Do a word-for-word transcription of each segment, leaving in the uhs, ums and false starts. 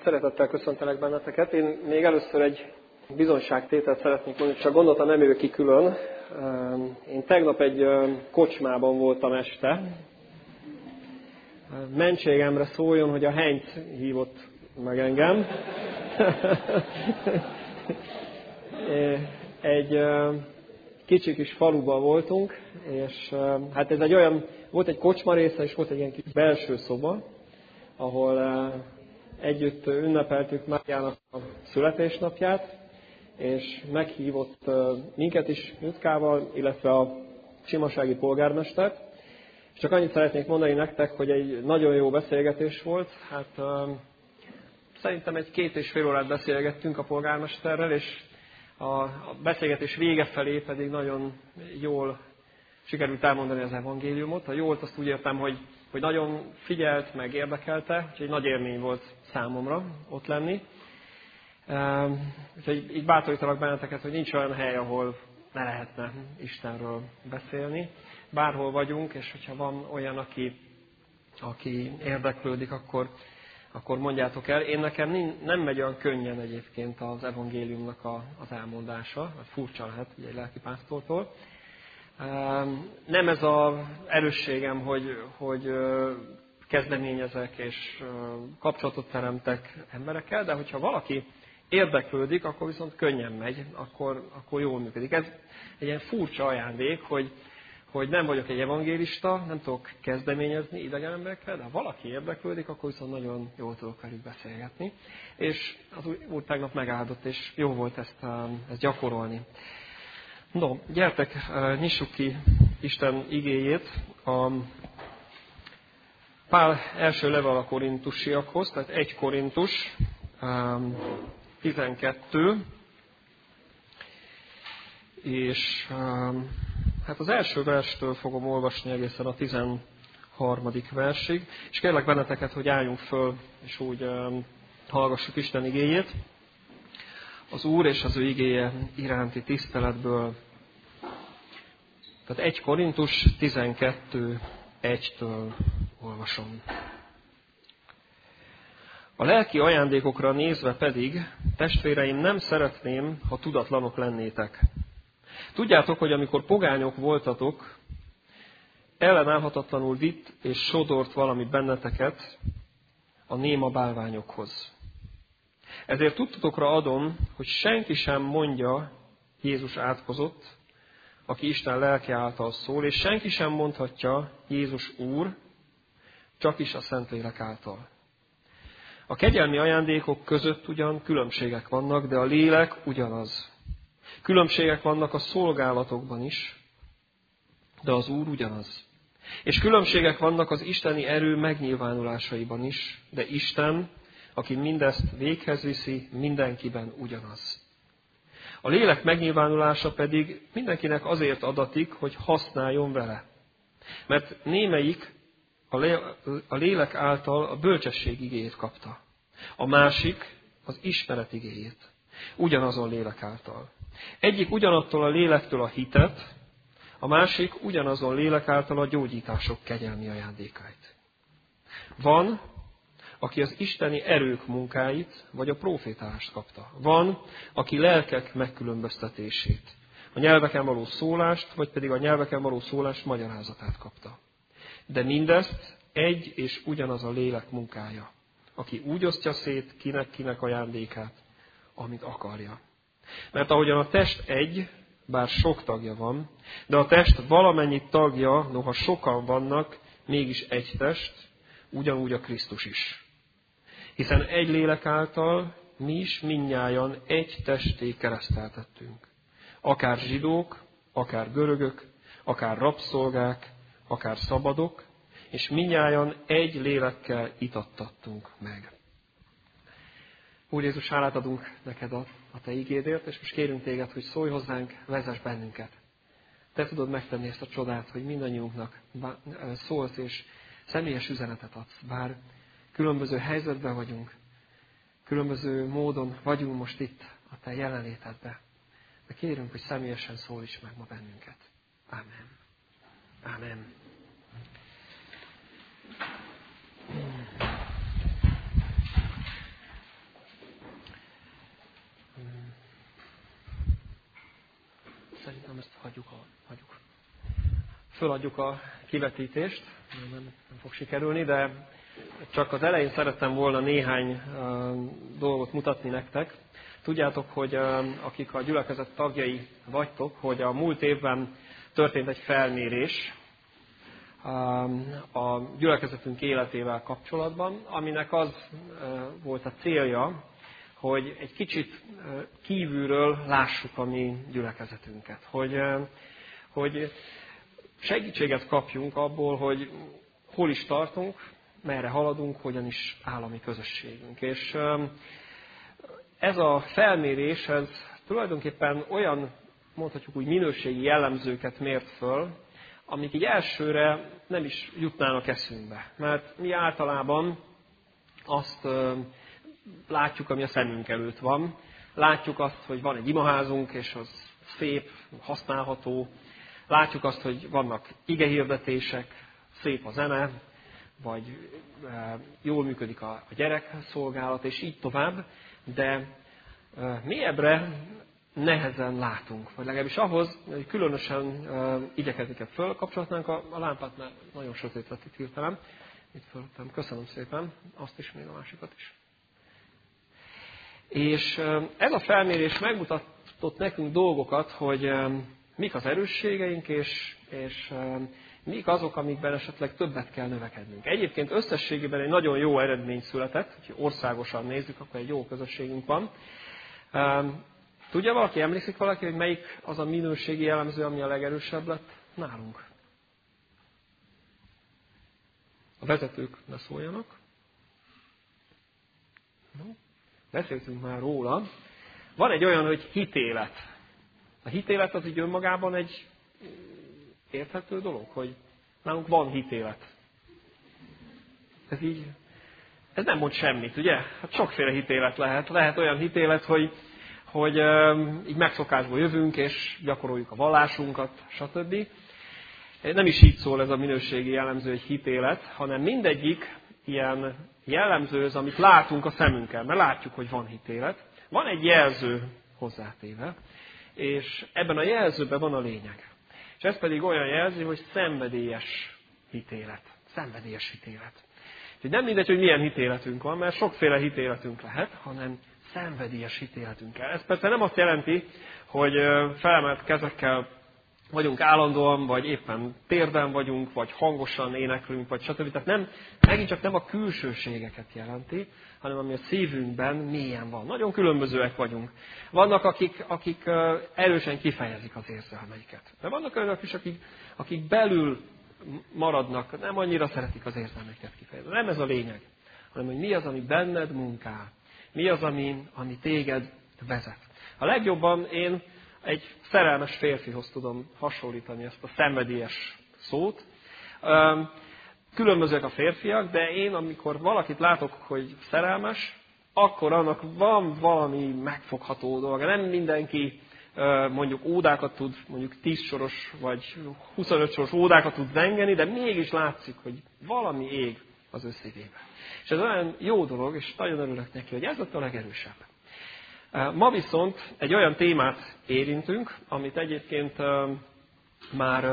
Szeretettel köszöntelek benneteket. Én még először egy bizonyságtételt szeretnék mondani, csak gondoltam, nem jövök ki külön. Én tegnap egy kocsmában voltam este. Mentségemre szóljon, hogy a Heinz hívott meg engem. Egy kicsi kis faluban voltunk, és hát ez egy olyan, volt egy kocsma része, és volt egy ilyen kis belső szoba, ahol együtt ünnepeltük Máriának a születésnapját, és meghívott minket is Jutkával, illetve a simasági polgármestert. És csak annyit szeretnék mondani nektek, hogy egy nagyon jó beszélgetés volt. Hát szerintem egy két és fél órát beszélgettünk a polgármesterrel, és a beszélgetés vége felé pedig nagyon jól sikerült elmondani az evangéliumot. A jót azt úgy értem, hogy, hogy nagyon figyelt, meg érdekelte, úgyhogy nagy élmény volt számomra ott lenni. Úgyhogy így bátorítalak benneteket, hogy nincs olyan hely, ahol ne lehetne Istenről beszélni. Bárhol vagyunk, és hogyha van olyan, aki, aki érdeklődik, akkor, akkor mondjátok el. Én nekem nem megy olyan könnyen egyébként az evangéliumnak a, az elmondása, furcsa lehet ugye egy lelkipásztortól. Nem ez az erősségem, hogy, hogy kezdeményezek és kapcsolatot teremtek emberekkel, de hogyha valaki érdeklődik, akkor viszont könnyen megy, akkor, akkor jól működik. Ez egy ilyen furcsa ajándék, hogy, hogy nem vagyok egy evangélista, nem tudok kezdeményezni idegen emberekkel, de ha valaki érdeklődik, akkor viszont nagyon jól tudok velük beszélgetni. És az Úr tegnap megáldott, és jó volt ezt, ezt gyakorolni. No, gyertek, nyissuk ki Isten igéjét a Pál első levél a korintusiakhoz, tehát egy Korintus tizenkettő, és hát az első verstől fogom olvasni egészen a tizenharmadik versig, és kérlek benneteket, hogy álljunk föl, és úgy hallgassuk Isten igéjét. Az Úr és az ő igéje iránti tiszteletből. Tehát egy Korintus tizenkettő egytől olvasom. A lelki ajándékokra nézve pedig, testvéreim, nem szeretném, ha tudatlanok lennétek. Tudjátok, hogy amikor pogányok voltatok, ellenállhatatlanul vitt és sodort valami benneteket a néma bálványokhoz. Ezért tudtatokra adom, hogy senki sem mondja, Jézus átkozott, aki Isten lelke által szól, és senki sem mondhatja, Jézus Úr, csak is a Szentlélek által. A kegyelmi ajándékok között ugyan különbségek vannak, de a lélek ugyanaz. Különbségek vannak a szolgálatokban is, de az Úr ugyanaz. És különbségek vannak az isteni erő megnyilvánulásaiban is, de Isten, aki mindezt véghez viszi, mindenkiben ugyanaz. A lélek megnyilvánulása pedig mindenkinek azért adatik, hogy használjon vele. Mert némelyik a lélek által a bölcsesség igéjét kapta. A másik az ismeret igéjét. Ugyanazon lélek által. Egyik ugyanattól a lélektől a hitet, a másik ugyanazon lélek által a gyógyítások kegyelmi ajándékait. Van, aki az isteni erők munkáit, vagy a profétálást kapta. Van, aki lelkek megkülönböztetését, a nyelveken való szólást, vagy pedig a nyelveken való szólás magyarázatát kapta. De mindezt egy és ugyanaz a lélek munkája, aki úgy osztja szét kinek-kinek ajándékát, amit akarja. Mert ahogyan a test egy, bár sok tagja van, de a test valamennyi tagja, noha sokan vannak, mégis egy test, ugyanúgy a Krisztus is. Hiszen egy lélek által mi is mindnyájan egy testé kereszteltettünk. Akár zsidók, akár görögök, akár rabszolgák, akár szabadok, és mindnyájan egy lélekkel itattattunk meg. Úr Jézus, hálát adunk neked a, a te igédért, és most kérünk téged, hogy szólj hozzánk, vezess bennünket. Te tudod megtenni ezt a csodát, hogy mindannyiunknak szólsz, és személyes üzenetet adsz. Bár különböző helyzetben vagyunk, különböző módon vagyunk most itt a te jelenlétedben. De kérünk, hogy személyesen szólíts meg ma bennünket. Ámen. Ámen. Szerintem ezt hagyjuk. A, hagyjuk. Föladjuk a kivetítést, nem, nem fog sikerülni, de csak az elején szerettem volna néhány uh, dolgot mutatni nektek. Tudjátok, hogy uh, akik a gyülekezet tagjai vagytok, hogy a múlt évben történt egy felmérés uh, a gyülekezetünk életével kapcsolatban, aminek az uh, volt a célja, hogy egy kicsit uh, kívülről lássuk a mi gyülekezetünket. Hogy, uh, hogy segítséget kapjunk abból, hogy hol is tartunk, merre haladunk, hogyan is áll a mi közösségünk. És ez a felmérés, ez tulajdonképpen olyan, mondhatjuk úgy, minőségi jellemzőket mért föl, amik így elsőre nem is jutnának eszünkbe. Mert mi általában azt látjuk, ami a szemünk előtt van. Látjuk azt, hogy van egy imaházunk, és az szép, használható. Látjuk azt, hogy vannak igehirdetések, szép a zene, vagy jól működik a gyerekszolgálat, és így tovább, de mélyebbre nehezen látunk. Vagy legalábbis ahhoz, hogy különösen igyekeznék fölkapcsolatnánk a, a lámpát, mert nagyon sötét lett itt hirtelen. Itt fölöttem. Köszönöm szépen. Azt is, még a másikat is. És ez a felmérés megmutatott nekünk dolgokat, hogy mik az erősségeink, és, és mik azok, amikben esetleg többet kell növekednünk. Egyébként összességében egy nagyon jó eredmény született, hogy országosan nézzük, akkor egy jó közösségünk van. Tudja valaki, emlékszik valaki, hogy melyik az a minőségi jellemző, ami a legerősebb lett nálunk? A vezetők ne szóljanak. Beszéltünk már róla. Van egy olyan, hogy hitélet. A hitélet az így önmagában egy érthető dolog, hogy nálunk van hitélet. Ez így, ez nem mond semmit, ugye? Hát sokféle hitélet lehet. Lehet olyan hitélet, hogy, hogy um, így megszokásból jövünk, és gyakoroljuk a vallásunkat, stb. Nem is így szól ez a minőségi jellemző, egy hitélet, hanem mindegyik ilyen jellemző az, amit látunk a szemünkkel, mert látjuk, hogy van hitélet. Van egy jelző hozzátéve, és ebben a jelzőben van a lényeg. És ez pedig olyan jelzi, hogy szenvedélyes hitélet. Szenvedélyes hitélet. Úgyhogy nem mindegy, hogy milyen hitéletünk van, mert sokféle hitéletünk lehet, hanem szenvedélyes hitéletünk kell. Ez persze nem azt jelenti, hogy felemelt kezekkel vagyunk állandóan, vagy éppen térden vagyunk, vagy hangosan éneklünk, vagy stb. Tehát nem, megint csak nem a külsőségeket jelenti, hanem ami a szívünkben mélyen van. Nagyon különbözőek vagyunk. Vannak, akik, akik erősen kifejezik az érzelmeiket. De vannak olyanok is, akik, akik belül maradnak, nem annyira szeretik az érzelmeiket kifejezni. Nem ez a lényeg, hanem hogy mi az, ami benned munkál. Mi az, ami, ami téged vezet. A legjobban én egy szerelmes férfihoz tudom hasonlítani ezt a szenvedélyes szót. Különbözőek a férfiak, de én, amikor valakit látok, hogy szerelmes, akkor annak van valami megfogható dolga. Nem mindenki mondjuk ódákat tud, mondjuk tíz soros vagy huszonöt soros ódákat tud zengeni, de mégis látszik, hogy valami ég az ő szívében. És ez olyan jó dolog, és nagyon örülök neki, hogy ez lett a legerősebb. Ma viszont egy olyan témát érintünk, amit egyébként már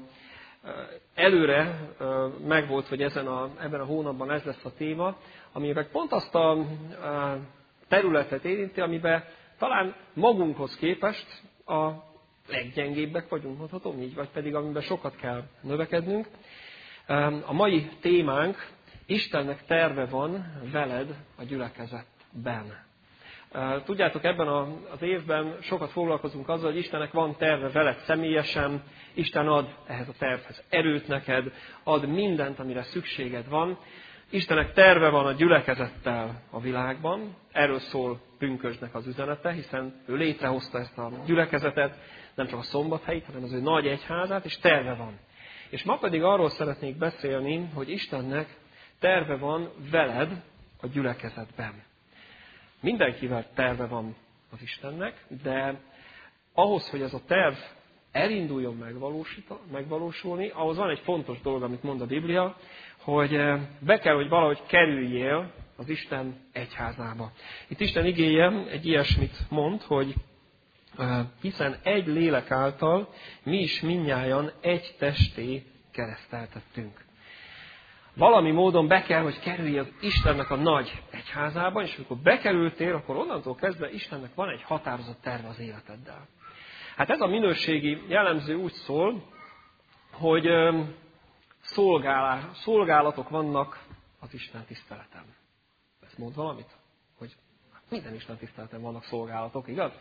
előre megvolt, hogy ezen a, ebben a hónapban ez lesz a téma, ami meg pont azt a területet érinti, amiben talán magunkhoz képest a leggyengébbek vagyunk, mondhatom így, vagy pedig amiben sokat kell növekednünk. A mai témánk: Istennek terve van veled a gyülekezetben. Tudjátok, ebben az évben sokat foglalkozunk azzal, hogy Istennek van terve veled személyesen, Isten ad ehhez a tervhez erőt neked, ad mindent, amire szükséged van. Istennek terve van a gyülekezettel a világban, erről szól pünkösdnek az üzenete, hiszen ő létrehozta ezt a gyülekezetet, nem csak a szombathelyit, hanem az ő nagy egyházát, és terve van. És ma pedig arról szeretnék beszélni, hogy Istennek terve van veled a gyülekezetben. Mindenkivel terve van az Istennek, de ahhoz, hogy ez a terv elinduljon megvalósulni, ahhoz van egy fontos dolog, amit mond a Biblia, hogy be kell, hogy valahogy kerüljél az Isten egyházába. Itt Isten igéje egy ilyesmit mond, hogy hiszen egy lélek által mi is mindnyájan egy testé kereszteltettünk. Valami módon be kell, hogy kerülj az Istennek a nagy egyházában, és amikor bekerültél, akkor onnantól kezdve Istennek van egy határozott terve az életeddel. Hát ez a minőségi jellemző úgy szól, hogy szolgálatok vannak az Isten tiszteleten. Ez mond valamit? Hogy minden Isten tiszteleten vannak szolgálatok, igaz?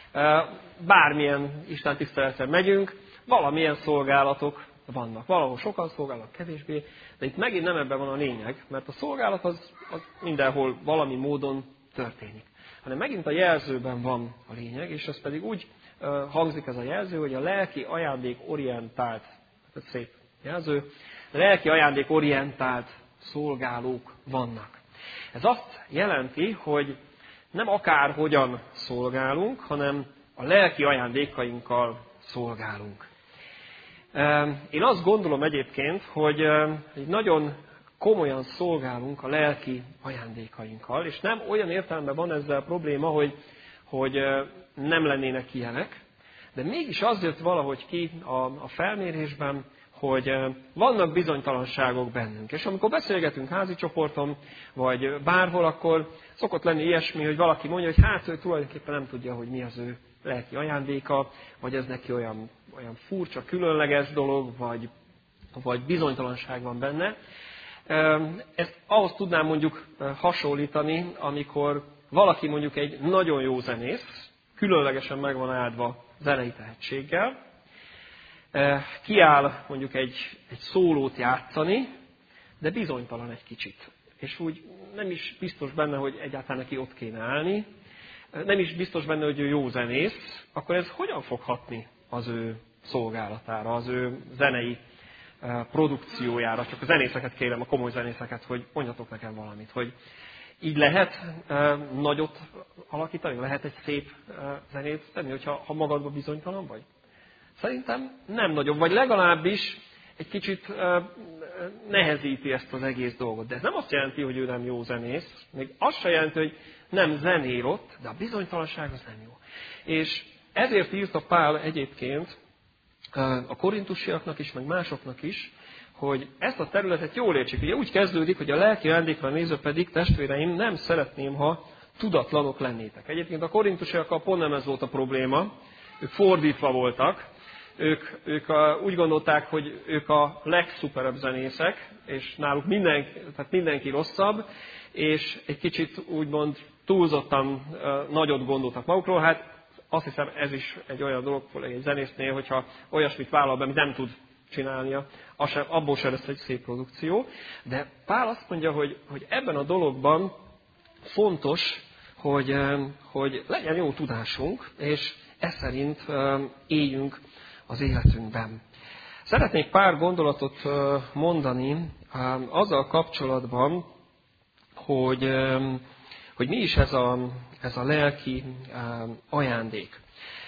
Bármilyen Isten tiszteletre megyünk, valamilyen szolgálatok vannak. Valahol sokan szolgálnak, kevésbé, de itt megint nem ebben van a lényeg, mert a szolgálat az, az mindenhol valami módon történik. Hanem megint a jelzőben van a lényeg, és ez pedig úgy uh, hangzik ez a jelző, hogy a lelki ajándék orientált, ez szép jelző, lelki ajándék orientált szolgálók vannak. Ez azt jelenti, hogy nem akárhogyan szolgálunk, hanem a lelki ajándékainkkal szolgálunk. Én azt gondolom egyébként, hogy nagyon komolyan szolgálunk a lelki ajándékainkkal, és nem olyan értelemben van ezzel a probléma, hogy, hogy nem lennének ilyenek, de mégis az jött valahogy ki a, a felmérésben, hogy vannak bizonytalanságok bennünk. És amikor beszélgetünk házi csoporton, vagy bárhol, akkor szokott lenni ilyesmi, hogy valaki mondja, hogy hát ő tulajdonképpen nem tudja, hogy mi az ő lelki ajándéka, vagy ez neki olyan, olyan furcsa, különleges dolog, vagy, vagy bizonytalanság van benne. Ezt ahhoz tudnám mondjuk hasonlítani, amikor valaki mondjuk egy nagyon jó zenész, különlegesen meg van áldva zenei tehetséggel, kiáll mondjuk egy, egy szólót játszani, de bizonytalan egy kicsit. És úgy nem is biztos benne, hogy egyáltalán neki ott kéne állni, nem is biztos benne, hogy ő jó zenész, akkor ez hogyan fog hatni az ő szolgálatára, az ő zenei produkciójára? Csak a zenészeket kérem, a komoly zenészeket, hogy mondjatok nekem valamit, hogy így lehet nagyot alakítani, lehet egy szép zenét tenni, hogyha ha magadban bizonytalan vagy? Szerintem nem nagyobb, vagy legalábbis egy kicsit uh, nehezíti ezt az egész dolgot. De ez nem azt jelenti, hogy ő nem jó zenész, még azt sem jelenti, hogy nem zenél ott, de a bizonytalanság az nem jó. És ezért írta Pál egyébként uh, a korintusiaknak is, meg másoknak is, hogy ezt a területet jól értsék. Ugye úgy kezdődik, hogy a lelki ajándékra nézve pedig, testvéreim, nem szeretném, ha tudatlanok lennétek. Egyébként a korintusiakkal pont nem ez volt a probléma, ők fordítva voltak. Ők, ők a, úgy gondolták, hogy ők a legszuperebb zenészek, és náluk mindenki, tehát mindenki rosszabb, és egy kicsit úgymond túlzottan uh, nagyot gondoltak magukról. Hát azt hiszem, ez is egy olyan dolog, hogy egy zenésznél, hogyha olyasmit vállal be, amit nem tud csinálnia, sem, abból sem lesz egy szép produkció. De Pál azt mondja, hogy, hogy ebben a dologban fontos, hogy, hogy legyen jó tudásunk, és ez szerint éljünk az életünkben. Szeretnék pár gondolatot mondani azzal kapcsolatban, hogy, hogy mi is ez a, ez a lelki ajándék.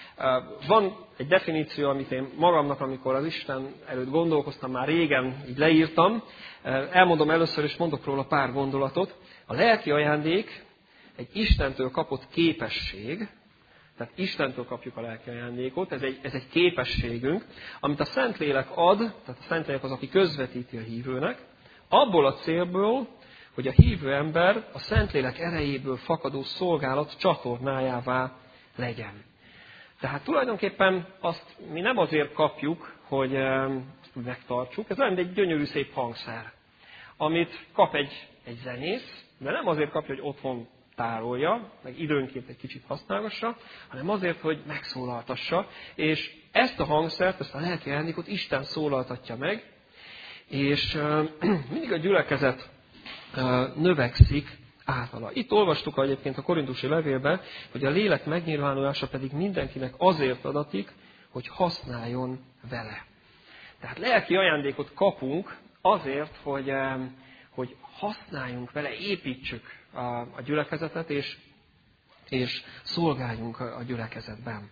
Van egy definíció, amit én magamnak, amikor az Isten előtt gondolkoztam, már régen így leírtam. Elmondom először, és mondok róla pár gondolatot. A lelki ajándék egy Istentől kapott képesség, tehát Istentől kapjuk a lelki ajándékot, ez egy, ez egy képességünk, amit a Szentlélek ad, tehát a Szentlélek az, aki közvetíti a hívőnek, abból a célból, hogy a hívő ember a Szentlélek erejéből fakadó szolgálat csatornájává legyen. Tehát tulajdonképpen azt mi nem azért kapjuk, hogy ezt megtartsuk, ez olyan egy gyönyörű szép hangszer, amit kap egy, egy zenész, de nem azért kapja, hogy otthon tárolja, meg időnként egy kicsit használgassa, hanem azért, hogy megszólaltassa, és ezt a hangszert, ezt a lelki ajándékot Isten szólaltatja meg, és uh, mindig a gyülekezet uh, növekszik általa. Itt olvastuk egyébként a korintusi levélben, hogy a lélek megnyilvánulása pedig mindenkinek azért adatik, hogy használjon vele. Tehát lelki ajándékot kapunk azért, hogy, uh, hogy használjunk vele, építsük a, a gyülekezetet, és, és szolgáljunk a, a gyülekezetben.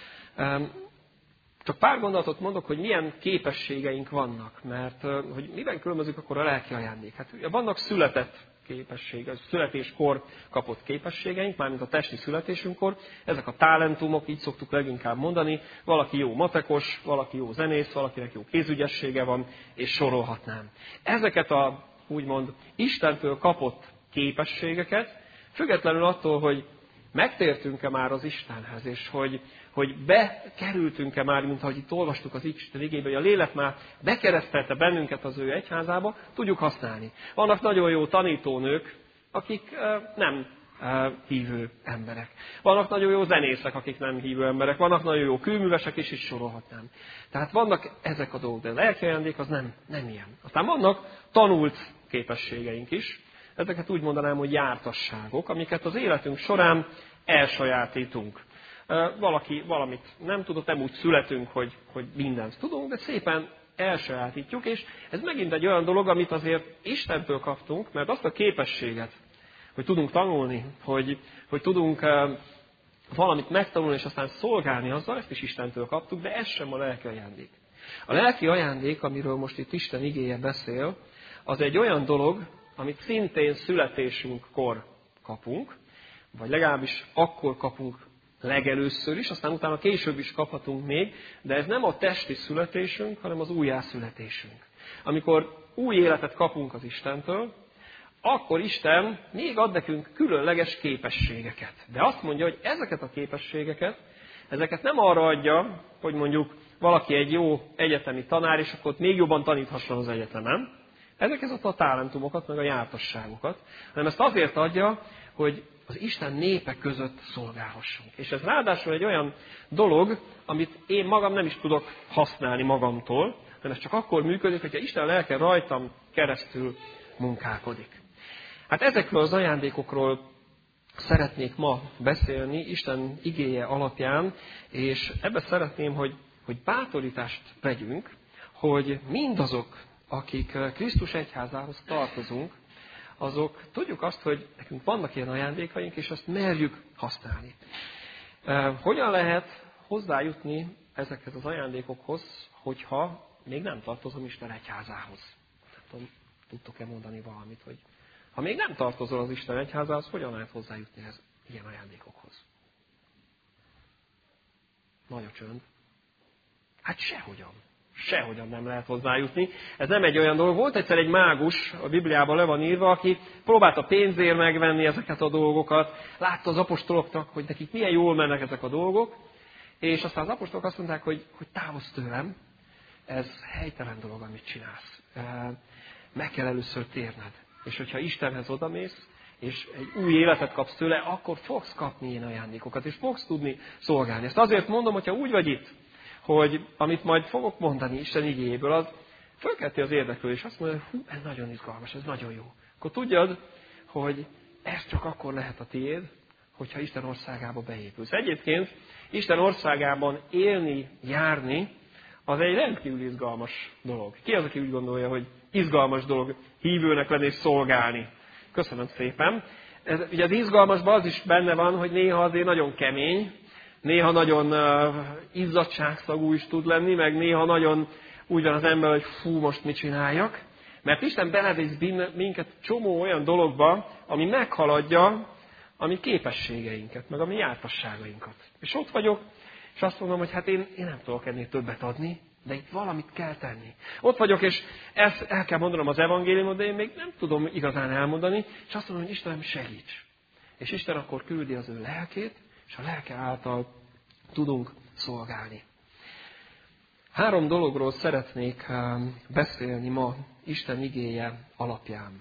Csak pár gondolatot mondok, hogy milyen képességeink vannak, mert hogy miben különbözik akkor a lelki ajándék. Hát vannak született képesség, a születéskor kapott képességeink, mármint a testi születésünkkor, ezek a talentumok, így szoktuk leginkább mondani, valaki jó matekos, valaki jó zenész, valakinek jó kézügyessége van, és sorolhatnám. Ezeket a úgymond Istentől kapott képességeket, függetlenül attól, hogy megtértünk-e már az Istenhez, és hogy, hogy bekerültünk-e már, mint ahogy itt olvastuk az Isten igébe, hogy a lélek már bekeresztelte bennünket az ő egyházába, tudjuk használni. Vannak nagyon jó tanítónők, akik nem hívő emberek. Vannak nagyon jó zenészek, akik nem hívő emberek. Vannak nagyon jó kőművesek, és is sorolhatnám. Tehát vannak ezek a dolgok, de a lelki ajándék az nem, nem ilyen. Aztán vannak tanult képességeink is. Ezeket úgy mondanám, hogy jártasságok, amiket az életünk során elsajátítunk. Valaki valamit nem tudott, nem úgy születünk, hogy, hogy mindent tudunk, de szépen elsajátítjuk, és ez megint egy olyan dolog, amit azért Istentől kaptunk, mert azt a képességet, hogy tudunk tanulni, hogy, hogy tudunk valamit megtanulni, és aztán szolgálni azzal, ezt is Istentől kaptuk, de ez sem a lelki ajándék. A lelki ajándék, amiről most itt Isten igéje beszél, az egy olyan dolog, amit szintén születésünkkor kapunk, vagy legalábbis akkor kapunk legelőször is, aztán utána később is kaphatunk még, de ez nem a testi születésünk, hanem az újjászületésünk. Amikor új életet kapunk az Istentől, akkor Isten még ad nekünk különleges képességeket. De azt mondja, hogy ezeket a képességeket, ezeket nem arra adja, hogy mondjuk valaki egy jó egyetemi tanár, és akkor még jobban taníthasson az egyetemen, ezeket a talentumokat, meg a jártasságokat, hanem ezt azért adja, hogy az Isten népe között szolgálhassunk. És ez ráadásul egy olyan dolog, amit én magam nem is tudok használni magamtól, hanem ez csak akkor működik, hogyha Isten lelke rajtam keresztül munkálkodik. Hát ezekről az ajándékokról szeretnék ma beszélni Isten igéje alapján, és ebbe szeretném, hogy, hogy bátorítást vegyünk, hogy mindazok, akik Krisztus egyházához tartozunk, azok tudjuk azt, hogy nekünk vannak ilyen ajándékaink, és azt merjük használni. Hogyan lehet hozzájutni ezekhez az ajándékokhoz, hogyha még nem tartozom Isten egyházához? Nem tudom, tudtok-e mondani valamit, hogy ha még nem tartozol az Isten egyházához, hogyan lehet hozzájutni ez ilyen ajándékokhoz? Nagy a csönd. Hát sehogyan. Sehogyan nem lehet hozzájutni. Ez nem egy olyan dolog. Volt egyszer egy mágus, a Bibliában le van írva, aki próbálta pénzért megvenni ezeket a dolgokat. Látta az apostoloknak, hogy nekik milyen jól mennek ezek a dolgok. És aztán az apostolok azt mondták, hogy, hogy távozz tőlem. Ez helytelen dolog, amit csinálsz. Meg kell először térned. És hogyha Istenhez odamész, és egy új életet kapsz tőle, akkor fogsz kapni ilyen ajándékokat, és fogsz tudni szolgálni. Ezt azért mondom, hogyha úgy vagy itt, hogy amit majd fogok mondani Isten igéjéből, az fölkelti az érdeklődést, és azt mondja, hogy hú, ez nagyon izgalmas, ez nagyon jó. Akkor tudjad, hogy ez csak akkor lehet a tiéd, hogyha Isten országába beépülsz. Egyébként Isten országában élni, járni, az egy rendkívül izgalmas dolog. Ki az, aki úgy gondolja, hogy izgalmas dolog hívőnek lenni és szolgálni? Köszönöm szépen. Ez, ugye az izgalmasban az is benne van, hogy néha azért nagyon kemény, néha nagyon uh, izzadságszagú is tud lenni, meg néha nagyon úgy van az ember, hogy fú, most mit csináljak. Mert Isten belevisz minket csomó olyan dologba, ami meghaladja a mi képességeinket, meg a mi jártasságainkat. És ott vagyok, és azt mondom, hogy hát én, én nem tudok ennél többet adni, de itt valamit kell tenni. Ott vagyok, és ezt el kell mondanom az evangéliumot, de én még nem tudom igazán elmondani, és azt mondom, hogy Istenem, segíts. És Isten akkor küldi az ő lelkét, és a lelke által tudunk szolgálni. Három dologról szeretnék beszélni ma Isten igéje alapján.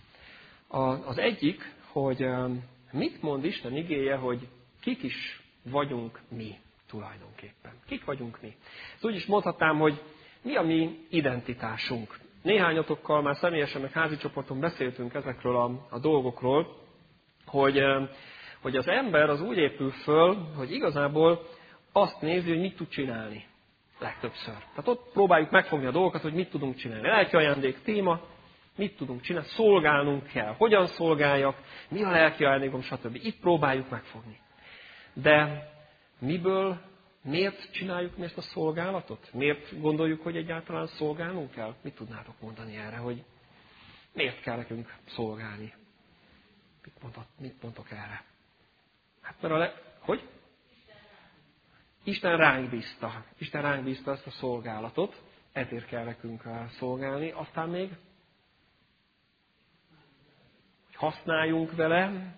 Az egyik, hogy mit mond Isten igéje, hogy kik is vagyunk mi tulajdonképpen. Kik vagyunk mi? Ezt úgy is mondhatnám, hogy mi a mi identitásunk. Néhányatokkal már személyesen, meg házi csoporton beszéltünk ezekről a, a dolgokról, hogy, hogy az ember az úgy épül föl, hogy igazából azt nézi, hogy mit tud csinálni legtöbbször. Tehát ott próbáljuk megfogni a dolgokat, hogy mit tudunk csinálni. Lelki ajándék téma, mit tudunk csinálni, szolgálnunk kell. Hogyan szolgáljak, mi a lelki ajándékom, stb. Itt próbáljuk megfogni. De miből, miért csináljuk mi ezt a szolgálatot? Miért gondoljuk, hogy egyáltalán szolgálnunk kell? Mit tudnátok mondani erre, hogy miért kell nekünk szolgálni? Mit, mondott, mit mondok erre? Hát mert a le... Hogy? Isten ránk bízta. Isten ránk bízta ezt a szolgálatot, ezért kell nekünk szolgálni. Aztán még, hogy használjunk vele,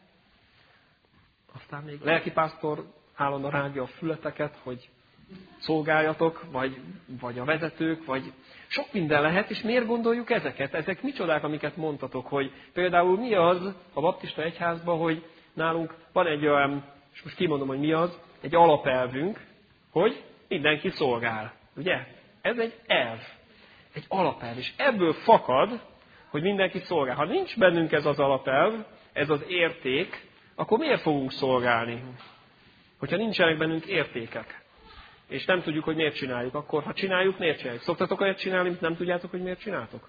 aztán még lelkipásztor állandóan rágja a fületeket, hogy szolgáljatok, vagy, vagy a vezetők, vagy sok minden lehet, és miért gondoljuk ezeket? Ezek micsodák, amiket mondtatok, hogy például mi az a baptista egyházban, hogy nálunk van egy olyan, és most kimondom, hogy mi az, egy alapelvünk, hogy mindenki szolgál. Ugye? Ez egy elv. Egy alapelv. És ebből fakad, hogy mindenki szolgál. Ha nincs bennünk ez az alapelv, ez az érték, akkor miért fogunk szolgálni? Hogyha nincsenek bennünk értékek. És nem tudjuk, hogy miért csináljuk, akkor ha csináljuk, miért csináljuk? Szoktatok olyat csinálni, amit nem tudjátok, hogy miért csináltok?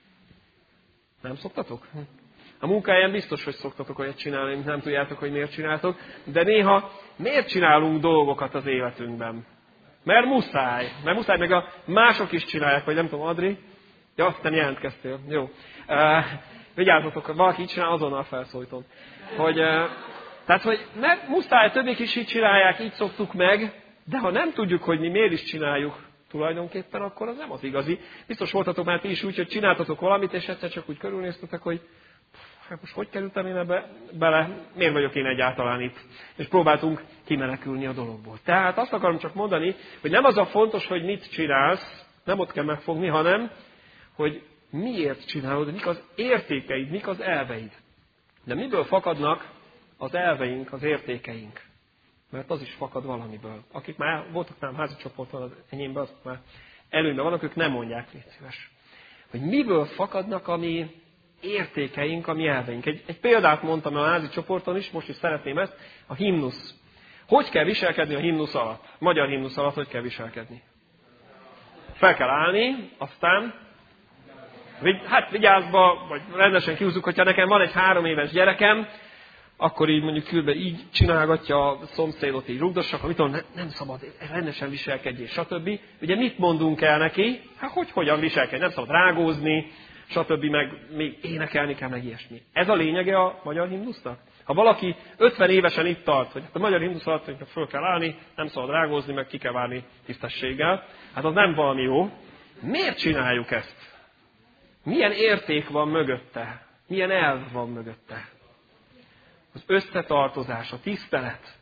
Nem szoktatok? A munkáján biztos, hogy szoktatok olyat csinálni, amit nem tudjátok, hogy miért csináltok, de néha miért csinálunk dolgokat az életünkben? Mert muszáj. Mert muszáj, meg a mások is csinálják, vagy nem tudom, Adri? Ja, azt nem jelentkeztél. Jó. Uh, vigyázzatok, valaki így csinál, azonnal felszólítom. Hogy, uh, tehát, hogy mert muszáj, többik is így csinálják, így szoktuk meg, de ha nem tudjuk, hogy mi miért is csináljuk tulajdonképpen, akkor az nem az igazi. Biztos voltatok már ti is úgy, hogy csináltatok valamit, és egyszer csak úgy körülnéztetek, hogy hát most hogy kerültem én ebbe bele, miért vagyok én egyáltalán itt? És próbáltunk kimenekülni a dologból. Tehát azt akarom csak mondani, hogy nem az a fontos, hogy mit csinálsz, nem ott kell megfogni, hanem, hogy miért csinálod, mik az értékeid, mik az elveid. De miből fakadnak az elveink, az értékeink? Mert az is fakad valamiből. Akik már voltak nálam házi csoporton az enyémben, azok már előnyben vannak, ők nem mondják, légy szíves. Hogy miből fakadnak a mi értékeink, a mi elveink. Egy, egy példát mondtam a házi csoporton is, most is szeretném ezt, a himnusz. Hogy kell viselkedni a himnusz alatt? Magyar himnusz alatt hogy kell viselkedni? Fel kell állni, aztán hát vigyázba, vagy rendesen kihúzzuk, hogyha nekem van egy három éves gyerekem, akkor így mondjuk külbe így csinálgatja a szomszédot, így rugdossak, amit tudom, nem szabad, rendesen viselkedjél, stb. Ugye mit mondunk el neki? Hát hogy hogyan viselkedj? Nem szabad rágózni, stb. Meg még énekelni kell, meg ilyesmi. Ez a lényege a magyar himnusznak? Ha valaki ötven évesen itt tart, hogy a magyar himnusz alatt hogy föl kell állni, nem szabad rágózni, meg ki kell várni tisztességgel, hát az nem valami jó. Miért csináljuk ezt? Milyen érték van mögötte? Milyen elv van mögötte? Az összetartozás, a tisztelet.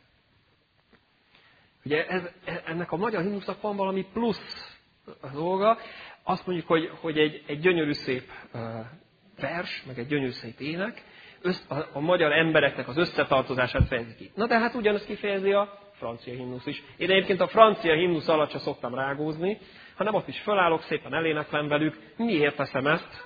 Ugye ez, ennek a magyar himnusznak van valami plusz dolga. Azt mondjuk, hogy, hogy egy, egy gyönyörű szép uh, vers, meg egy gyönyörű szép ének, össz, a, a magyar embereknek az összetartozását fejezi ki. Na de hát ugyanezt kifejezi a francia himnusz is. Én egyébként a francia himnusz alatt se szoktam rágózni, hanem ott is fölállok, szépen eléneklem velük. Miért teszem ezt?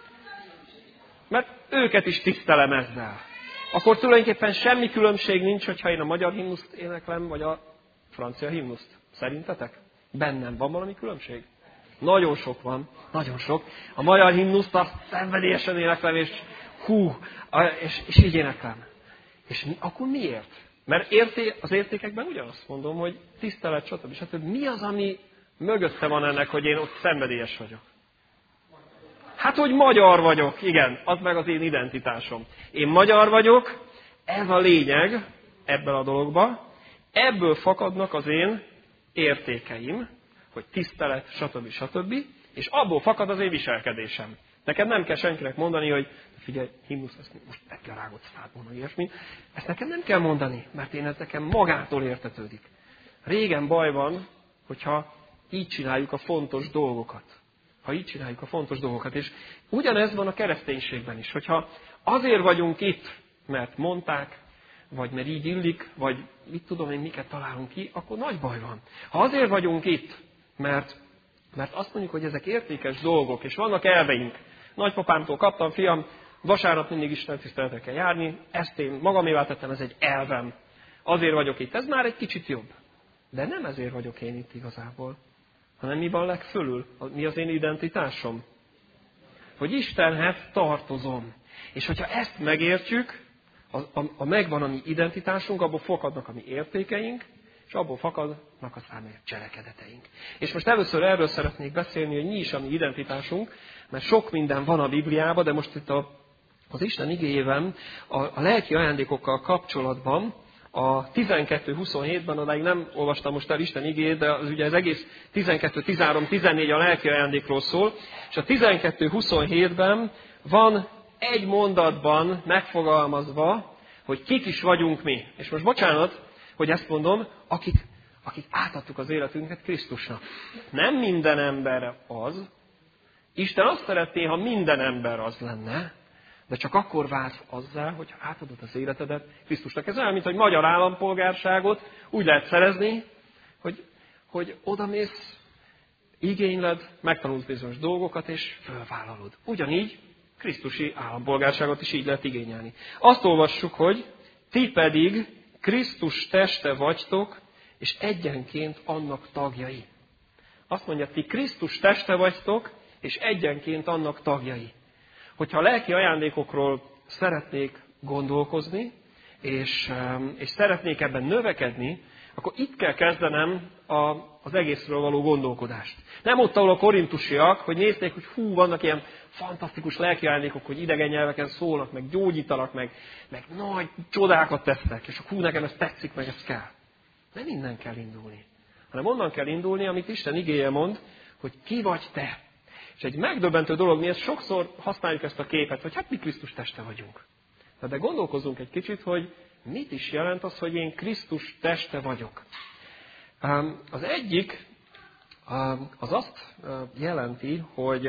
Mert őket is tisztelem ezzel. Akkor tulajdonképpen semmi különbség nincs, hogyha én a magyar himnuszt éneklem, vagy a francia himnuszt. Szerintetek? Bennem van valami különbség? Nagyon sok van, nagyon sok. A magyar himnuszt azt szenvedélyesen éneklem, és hú, és, és így éneklem. És mi, akkor miért? Mert érté, az értékekben ugyanazt mondom, hogy tisztelet, stb. stb. Mi az, ami mögötte van ennek, hogy én ott szenvedélyes vagyok? Hát, hogy magyar vagyok, igen, az meg az én identitásom. Én magyar vagyok, ez a lényeg ebben a dologban. Ebből fakadnak az én értékeim, hogy tisztelet, stb. stb. És abból fakad az én viselkedésem. Nekem nem kell senkinek mondani, hogy figyelj, himnusz, ezt most meg kell rágod szádból, meg ilyesmi. Ezt nekem nem kell mondani, mert én ez nekem magától értetődik. Régen baj van, hogyha így csináljuk a fontos dolgokat. Ha így csináljuk a fontos dolgokat. És ugyanez van a kereszténységben is. Hogyha azért vagyunk itt, mert mondták, vagy mert így illik, vagy mit tudom én, miket találunk ki, akkor nagy baj van. Ha azért vagyunk itt, mert, mert azt mondjuk, hogy ezek értékes dolgok, és vannak elveink. Nagypapámtól kaptam, fiam, vasárnap mindig Isten tiszteletre kell járni, ezt én magamévá tettem, ez egy elvem. Azért vagyok itt. Ez már egy kicsit jobb. De nem ezért vagyok én itt igazából, hanem mi van legfölül? Mi az én identitásom? Hogy Istenhez tartozom. És hogyha ezt megértjük, a, a, a megvan a mi identitásunk, abból fakadnak a mi értékeink, és abból fakadnak a számért cselekedeteink. És most először erről szeretnék beszélni, hogy mi is a mi identitásunk, mert sok minden van a Bibliában, de most itt a az Isten igéjében a, a lelki ajándékokkal kapcsolatban a tizenkettő huszonhétben, odáig nem olvastam most el Isten igéjét, de az ugye az egész tizenkettő, tizenhárom, tizennégy a lelki ajándékról szól, és a tizenkettő huszonhétben van egy mondatban megfogalmazva, hogy kik is vagyunk mi. És most bocsánat, hogy ezt mondom, akik, akik átadtuk az életünket Krisztusnak. Nem minden ember az. Isten azt szeretné, ha minden ember az lenne, de csak akkor válsz azzá, hogyha átadod az életedet Krisztusnak. Ez olyan, mint hogy magyar állampolgárságot úgy lehet szerezni, hogy, hogy odamész, igényled, megtanulsz bizonyos dolgokat, és fölvállalod. Ugyanígy krisztusi állampolgárságot is így lehet igényelni. Azt olvassuk, hogy ti pedig Krisztus teste vagytok, és egyenként annak tagjai. Azt mondja, ti Krisztus teste vagytok, és egyenként annak tagjai. Hogyha a lelki ajándékokról szeretnék gondolkozni, és, és szeretnék ebben növekedni, akkor itt kell kezdenem a, az egészről való gondolkodást. Nem ott, ahol a korintusiak, hogy nézték, hogy hú, vannak ilyen fantasztikus lelki ajándékok, hogy idegen nyelveken szólnak, meg gyógyítanak, meg, meg nagy csodákat tesznek, és hú, nekem ez tetszik, meg ez kell. Nem innen kell indulni, hanem onnan kell indulni, amit Isten igéje mond, hogy ki vagy te. És egy megdöbbentő dolog, mi ezt sokszor használjuk ezt a képet, hogy hát mi Krisztus teste vagyunk. De gondolkozzunk egy kicsit, hogy mit is jelent az, hogy én Krisztus teste vagyok. Az egyik az azt jelenti, hogy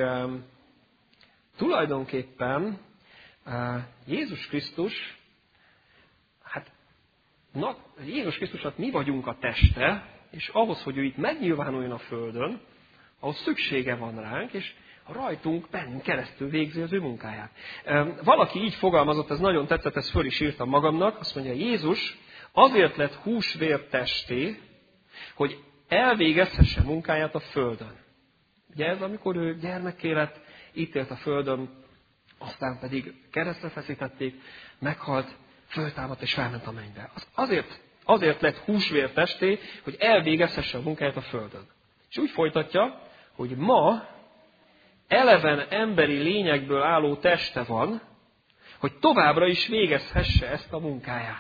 tulajdonképpen Jézus Krisztus, hát na, Jézus Krisztusnak mi vagyunk a teste, és ahhoz, hogy ő itt megnyilvánuljon a Földön, ahhoz szüksége van ránk, és rajtunk, bennünk keresztül végzi az ő munkáját. Valaki így fogalmazott, ez nagyon tetszett, ezt föl is írtam magamnak, azt mondja, Jézus azért lett húsvér testé, hogy elvégezhesse munkáját a Földön. Ugye ez, amikor ő gyermekké lett, itt élt a Földön, aztán pedig keresztre feszítették, meghalt, föltámadt és felment a mennybe. Az azért, azért lett húsvér testé, hogy elvégezhesse a munkáját a Földön. És úgy folytatja, hogy ma eleven emberi lényekből álló teste van, hogy továbbra is végezhesse ezt a munkáját.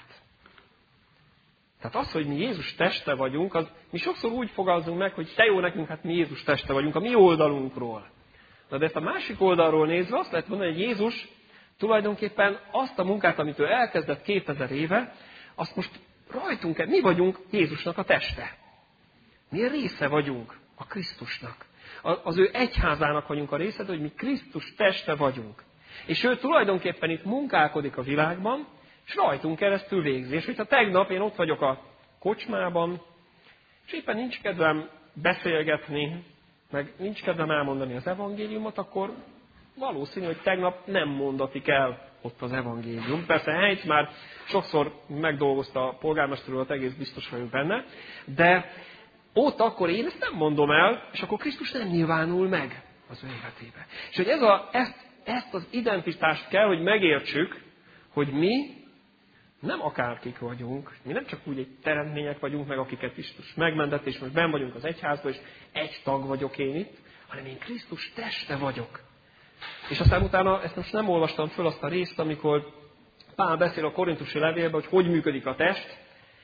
Tehát az, hogy mi Jézus teste vagyunk, az mi sokszor úgy fogalmazunk meg, hogy te jó nekünk, hát mi Jézus teste vagyunk, a mi oldalunkról. Na de ezt a másik oldalról nézve azt lehet mondani, hogy Jézus tulajdonképpen azt a munkát, amit ő elkezdett kétezer éve, azt most rajtunk, mi vagyunk Jézusnak a teste. Mi része vagyunk a Krisztusnak. Az ő egyházának vagyunk a része, hogy mi Krisztus teste vagyunk. És ő tulajdonképpen itt munkálkodik a világban, és rajtunk keresztül végzi. És hogyha tegnap én ott vagyok a kocsmában, és éppen nincs kedvem beszélgetni, meg nincs kedvem elmondani az evangéliumot, akkor valószínű, hogy tegnap nem mondatik el ott az evangélium. Persze helyt már sokszor megdolgozta a polgármester urat, egész biztos vagyok benne, de ott akkor én ezt nem mondom el, és akkor Krisztus nem nyilvánul meg az ő életébe. És hogy ez a, ezt, ezt az identitást kell, hogy megértsük, hogy mi nem akárkik vagyunk, mi nem csak úgy egy teremtmények vagyunk, meg akiket Krisztus megmentett, és most benn vagyunk az egyházban, és egy tag vagyok én itt, hanem én Krisztus teste vagyok. És aztán utána, ezt most nem olvastam föl azt a részt, amikor Pál beszél a korintusi levélben, hogy hogy működik a test,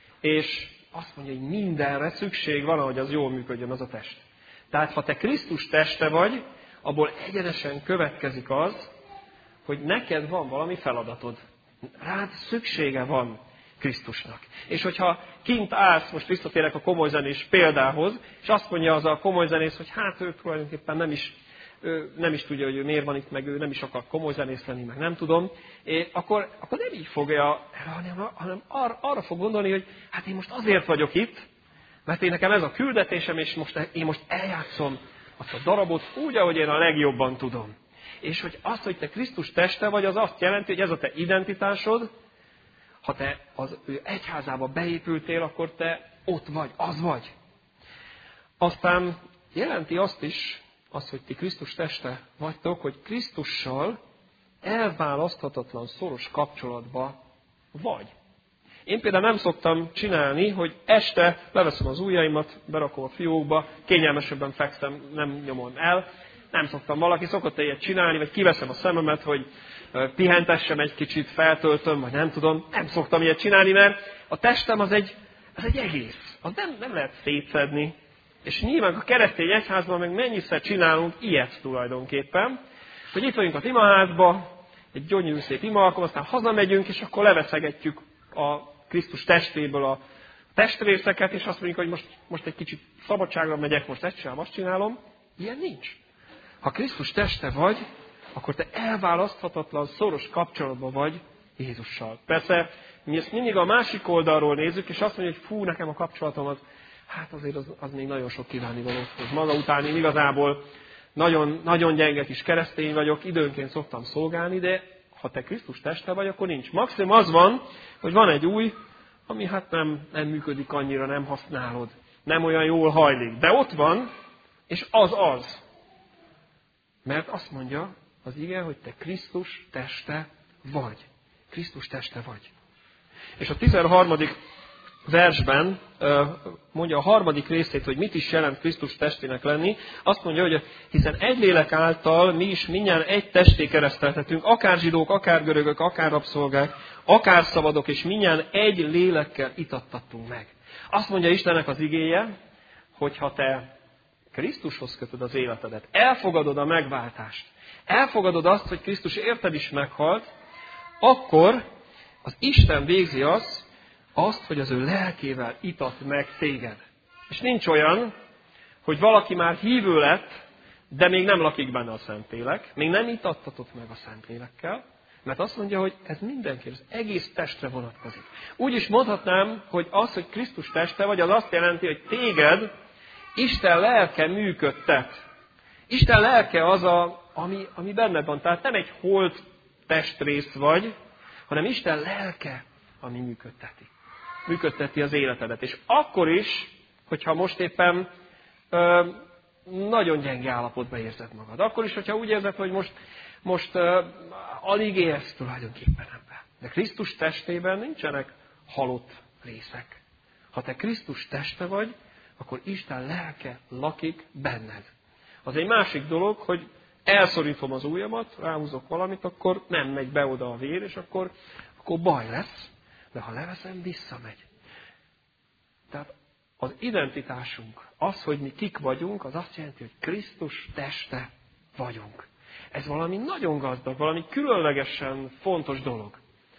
és azt mondja, hogy mindenre szükség van, hogy az jól működjön az a test. Tehát ha te Krisztus teste vagy, abból egyenesen következik az, hogy neked van valami feladatod. Rád szüksége van Krisztusnak. És hogyha kint állsz, most visszatérek a komolyzenés példához, és azt mondja az a komolyzenész, hogy hát ő tulajdonképpen nem is, ő nem is tudja, hogy ő miért van itt, meg ő nem is akar komolyzenész lenni, meg nem tudom, és akkor, akkor nem így fogja, hanem, hanem arra, arra fog gondolni, hogy hát én most azért vagyok itt, mert én nekem ez a küldetésem, és most, én most eljátszom azt a darabot úgy, ahogy én a legjobban tudom. És hogy az, hogy te Krisztus teste vagy, az azt jelenti, hogy ez a te identitásod, ha te az ő egyházába beépültél, akkor te ott vagy, az vagy. Aztán jelenti azt is, az, hogy ti Krisztus teste vagytok, hogy Krisztussal elválaszthatatlan szoros kapcsolatba vagy. Én például nem szoktam csinálni, hogy este leveszem az ujjaimat, berakom a fiókba, kényelmesebben fekszem, nem nyomom el. Nem szoktam, valaki szokott ilyet csinálni, vagy kiveszem a szememet, hogy pihentessem egy kicsit, feltöltöm, vagy nem tudom, nem szoktam ilyet csinálni, mert a testem az egy, az egy egész. Az nem, nem lehet szétszedni. És nyilván a keresztény egyházban meg mennyiszer csinálunk ilyet tulajdonképpen, hogy itt vagyunk az imaházba, egy gyönyörű szép imalkom, aztán hazamegyünk, és akkor leveszegetjük a Krisztus testéből a testrészeket, és azt mondjuk, hogy most, most egy kicsit szabadságra megyek, most ezt csinálom, azt csinálom. Ilyen nincs. Ha Krisztus teste vagy, akkor te elválaszthatatlan, szoros kapcsolatban vagy Jézussal. Persze, mi ezt mindig a másik oldalról nézzük, és azt mondjuk, hogy fú, nekem a kapcsolatom az, hát azért az, az még nagyon sok kívánnivalót hoz maga után. Én igazából nagyon, nagyon gyenge kis keresztény vagyok, időnként szoktam szolgálni, de ha te Krisztus teste vagy, akkor nincs. Maximum az van, hogy van egy új, ami hát nem, nem működik annyira, nem használod. Nem olyan jól hajlik. De ott van, és az az. Mert azt mondja az ige, hogy te Krisztus teste vagy. Krisztus teste vagy. És a tizenharmadik versben mondja a harmadik részét, hogy mit is jelent Krisztus testének lenni. Azt mondja, hogy hiszen egy lélek által mi is mindjárt egy testé kereszteltetünk, akár zsidók, akár görögök, akár rabszolgák, akár szabadok, és mindjárt egy lélekkel itattattunk meg. Azt mondja Istennek az igéje, hogy ha te Krisztushoz kötöd az életedet, elfogadod a megváltást, elfogadod azt, hogy Krisztus érted is meghalt, akkor az Isten végzi azt, azt, hogy az ő lelkével itat meg téged. És nincs olyan, hogy valaki már hívő lett, de még nem lakik benne a Szentlélek, még nem itattatott meg a Szentlélekkel, mert azt mondja, hogy ez mindenki, az egész testre vonatkozik. Úgy is mondhatnám, hogy az, hogy Krisztus teste vagy, az azt jelenti, hogy téged Isten lelke működtet. Isten lelke az, a, ami, ami benned van. Tehát nem egy holt testrész vagy, hanem Isten lelke, ami működteti. Működteti az életedet. És akkor is, hogyha most éppen ö, nagyon gyenge állapotban érzed magad. Akkor is, hogyha úgy érzed, hogy most, most ö, alig élsz tulajdonképpen ebben. De Krisztus testében nincsenek halott részek. Ha te Krisztus teste vagy, akkor Isten lelke lakik benned. Az egy másik dolog, hogy elszorítom az ujjamat, ráhúzok valamit, akkor nem megy be oda a vér, és akkor, akkor baj lesz. De ha leveszem, visszamegy. Tehát az identitásunk, az, hogy mi kik vagyunk, az azt jelenti, hogy Krisztus teste vagyunk. Ez valami nagyon gazdag, valami különlegesen fontos dolog.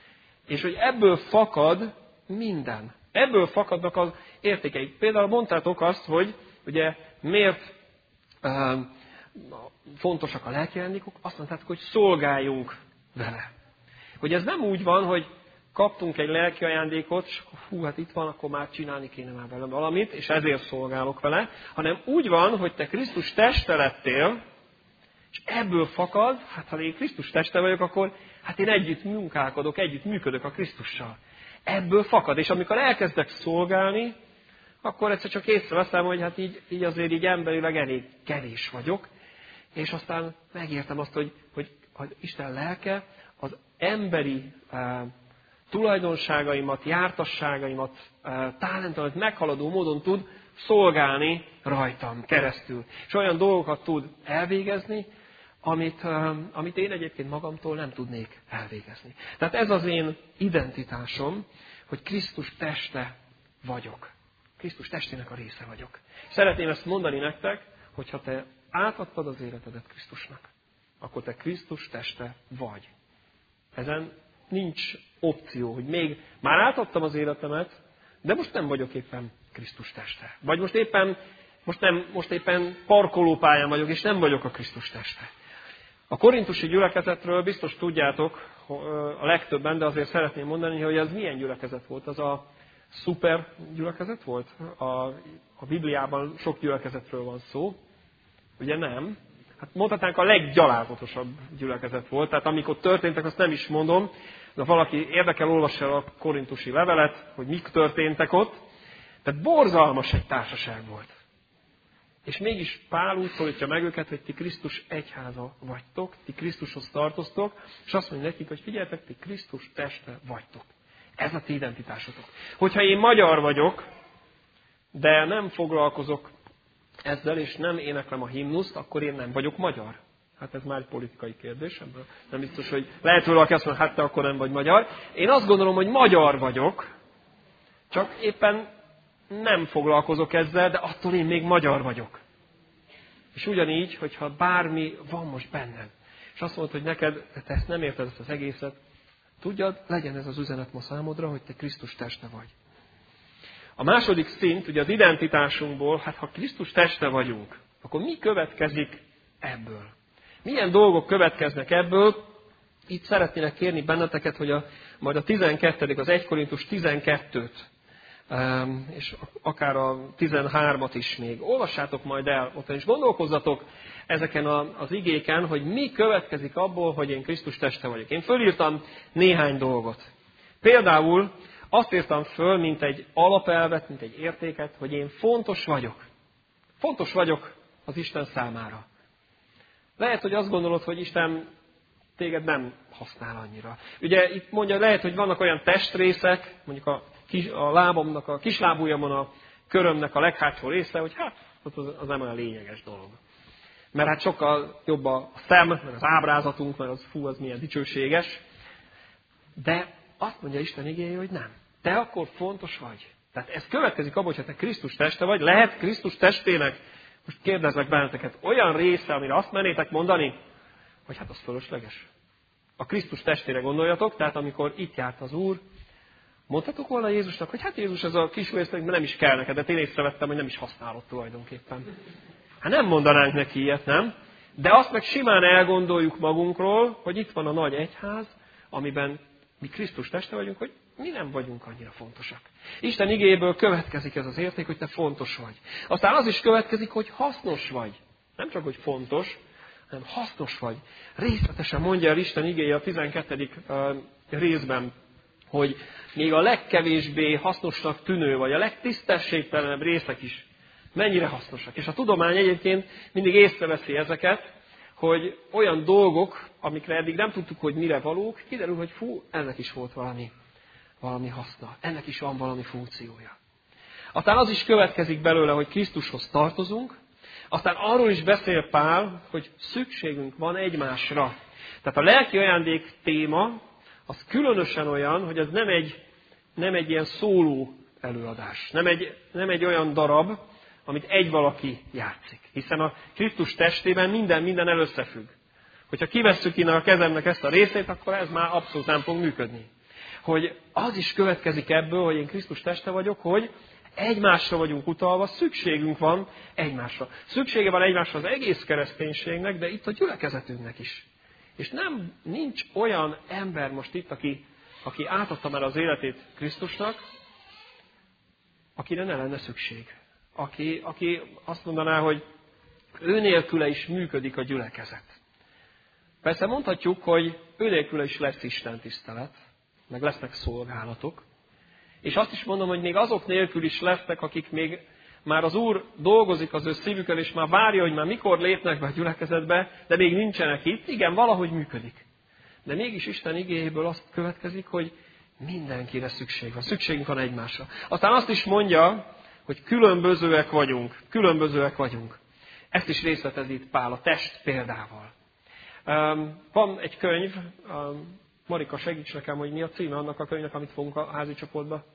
És hogy ebből fakad minden. Ebből fakadnak az értékeik. Például mondtátok azt, hogy ugye miért uh, fontosak a lelkiajándékok, azt mondtátok, hogy szolgáljunk vele. Hogy ez nem úgy van, hogy kaptunk egy lelki ajándékot, és akkor hú, hát itt van, akkor már csinálni kéne már vele valamit, és ezért szolgálok vele, hanem úgy van, hogy te Krisztus teste lettél, és ebből fakad, hát ha én Krisztus teste vagyok, akkor hát én együtt munkálkodok, együtt működök a Krisztussal. Ebből fakad, és amikor elkezdek szolgálni, akkor egyszer csak észreveszem, hogy hát így, így azért így emberileg elég kevés vagyok, és aztán megértem azt, hogy, hogy, hogy Isten lelke az emberi uh, tulajdonságaimat, jártasságaimat, uh, talentomat meghaladó módon tud szolgálni rajtam keresztül. És olyan dolgokat tud elvégezni, amit, uh, amit én egyébként magamtól nem tudnék elvégezni. Tehát ez az én identitásom, hogy Krisztus teste vagyok. Krisztus testének a része vagyok. Szeretném ezt mondani nektek, hogyha te átadtad az életedet Krisztusnak, akkor te Krisztus teste vagy. Ezen nincs opció, hogy még már átadtam az életemet, de most nem vagyok éppen Krisztus teste. Vagy most éppen, most nem, most éppen parkolópályán vagyok, és nem vagyok a Krisztus teste. A korintusi gyülekezetről biztos tudjátok a legtöbben, de azért szeretném mondani, hogy az milyen gyülekezet volt. Az a szuper gyülekezet volt? A, a Bibliában sok gyülekezetről van szó. Ugye nem? Hát mondhatnánk a leggyalázatosabb gyülekezet volt. Tehát amikor történtek, azt nem is mondom. De valaki érdekel, olvassa el a korintusi levelet, hogy mik történtek ott. Tehát borzalmas egy társaság volt. És mégis Pál úgy szólítja meg őket, hogy ti Krisztus egyháza vagytok, ti Krisztushoz tartoztok, és azt mondja nekik, hogy figyeljetek, ti Krisztus teste vagytok. Ez a ti identitásotok. Hogyha én magyar vagyok, de nem foglalkozok ezzel, és nem éneklem a himnuszt, akkor én nem vagyok magyar. Hát ez már egy politikai kérdés, ebből nem biztos, hogy lehet, hogy valaki azt mondja, hát te akkor nem vagy magyar. Én azt gondolom, hogy magyar vagyok, csak éppen nem foglalkozok ezzel, de attól én még magyar vagyok. És ugyanígy, hogyha bármi van most benned, és azt mondod, hogy neked, te ezt nem érted ezt az egészet, tudjad, legyen ez az üzenet ma számodra, hogy te Krisztus teste vagy. A második szint, ugye az identitásunkból, hát ha Krisztus teste vagyunk, akkor mi következik ebből? Milyen dolgok következnek ebből? Itt szeretnélek kérni benneteket, hogy a, majd a tizenkettedik az egy Korintus tizenkettőt, és akár a tizenhármat is még. Olvassátok majd el ott, és gondolkozzatok ezeken az igéken, hogy mi következik abból, hogy én Krisztus teste vagyok. Én fölírtam néhány dolgot. Például azt írtam föl, mint egy alapelvet, mint egy értéket, hogy én fontos vagyok. Fontos vagyok az Isten számára. Lehet, hogy azt gondolod, hogy Isten téged nem használ annyira. Ugye itt mondja, lehet, hogy vannak olyan testrészek, mondjuk a, kis, a lábamnak, a kislábujjamon a körömnek a leghátsó része, hogy hát az, az nem olyan lényeges dolog. Mert hát sokkal jobb a szem, meg az ábrázatunk, mert az fú, az milyen dicsőséges. De azt mondja Isten igéje, hogy nem. Te akkor fontos vagy. Tehát ez következik abból, hogyha te Krisztus teste vagy, lehet Krisztus testének, most kérdezlek benneteket, olyan része, amire azt mernétek mondani, hogy hát az fölösleges. A Krisztus testére gondoljatok, tehát amikor itt járt az Úr, mondhatok volna Jézusnak, hogy hát Jézus, ez a kis résznek nem is kell neked, de én észrevettem, hogy nem is használod tulajdonképpen. Hát nem mondanánk neki ilyet, nem? De azt meg simán elgondoljuk magunkról, hogy itt van a nagy egyház, amiben mi Krisztus teste vagyunk, hogy mi nem vagyunk annyira fontosak. Isten igéből következik ez az érték, hogy te fontos vagy. Aztán az is következik, hogy hasznos vagy. Nem csak, hogy fontos, hanem hasznos vagy. Részletesen mondja el Isten igéje a tizenkettedik részben, hogy még a legkevésbé hasznosnak tűnő, vagy a legtisztességtelenebb részek is mennyire hasznosak. És a tudomány egyébként mindig észreveszi ezeket, hogy olyan dolgok, amikre eddig nem tudtuk, hogy mire valók, kiderül, hogy fú, ennek is volt valami, valami haszna. Ennek is van valami funkciója. Aztán az is következik belőle, hogy Krisztushoz tartozunk. Aztán arról is beszél Pál, hogy szükségünk van egymásra. Tehát a lelki ajándék téma, az különösen olyan, hogy ez nem egy, nem egy ilyen szóló előadás. Nem egy, nem egy olyan darab, amit egy valaki játszik. Hiszen a Krisztus testében minden minden összefügg. Hogyha kivesszük innen a kezemnek ezt a részét, akkor ez már abszolút nem fog működni. Hogy az is következik ebből, hogy én Krisztus teste vagyok, hogy egymásra vagyunk utalva, szükségünk van egymásra. Szüksége van egymásra az egész kereszténységnek, de itt a gyülekezetünknek is. És nem, nincs olyan ember most itt, aki, aki átadta már az életét Krisztusnak, akire ne lenne szükség. Aki, aki azt mondaná, hogy ő nélküle is működik a gyülekezet. Persze mondhatjuk, hogy ő nélküle is lesz Isten tisztelet, meg lesznek szolgálatok. És azt is mondom, hogy még azok nélkül is lesznek, akik még már az Úr dolgozik az ő szívükön, és már várja, hogy már mikor lépnek be a gyülekezetbe, de még nincsenek itt. Igen, valahogy működik. De mégis Isten igéjéből azt következik, hogy mindenkire szükség van. Szükségünk van egymásra. Aztán azt is mondja, hogy különbözőek vagyunk. Különbözőek vagyunk. Ezt is részletezi itt Pál a test példával. Van egy könyv, Marika, segíts nekem, hogy mi a címe annak a könyvnek, amit fogunk a házi csoportba.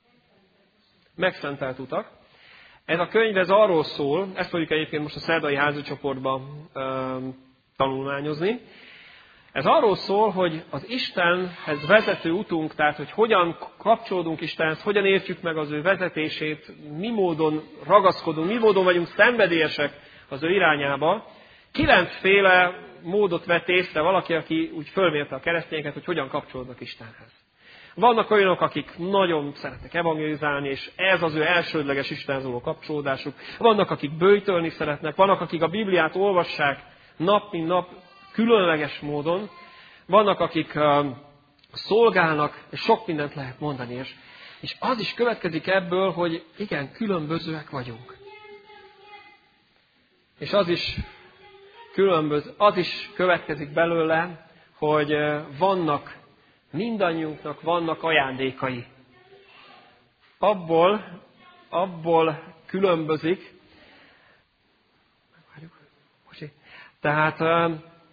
Megszentelt utak. Ez a könyv ez arról szól, ezt fogjuk egyébként most a szerdai házi csoportban ö, tanulmányozni. Ez arról szól, hogy az Istenhez vezető utunk, tehát hogy hogyan kapcsolódunk Istenhez, hogyan értjük meg az ő vezetését, mi módon ragaszkodunk, mi módon vagyunk szenvedélyesek az ő irányába. Kilencféle módot vett észre valaki, aki úgy fölmérte a keresztényeket, hogy hogyan kapcsolódnak Istenhez. Vannak olyanok, akik nagyon szeretnek evangelizálni, és ez az ő elsődleges Istenhez való kapcsolódásuk. Vannak, akik böjtölni szeretnek, vannak, akik a Bibliát olvassák nap, mint nap, különleges módon. Vannak, akik uh, szolgálnak, és sok mindent lehet mondani. És, és az is következik ebből, hogy igen, különbözőek vagyunk. És az is, különböző, az is következik belőle, hogy uh, vannak, mindannyiunknak vannak ajándékai. Abból, abból különbözik. Tehát uh,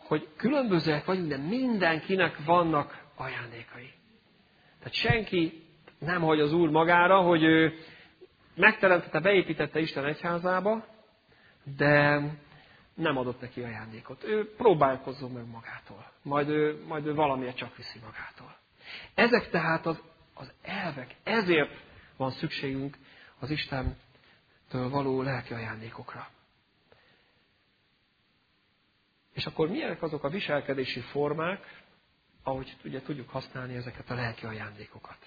hogy különbözőek vagyunk, de mindenkinek vannak ajándékai. Tehát senki nem hagy az Úr magára, hogy ő megteremtette, beépítette Isten egyházába, de nem adott neki ajándékot. Ő próbálkozzon meg magától. Majd ő, majd ő valamiért csak viszi magától. Ezek tehát az, az elvek. Ezért van szükségünk az Istentől való lelki ajándékokra. És akkor milyenek azok a viselkedési formák, ahogy ugye tudjuk használni ezeket a lelki ajándékokat.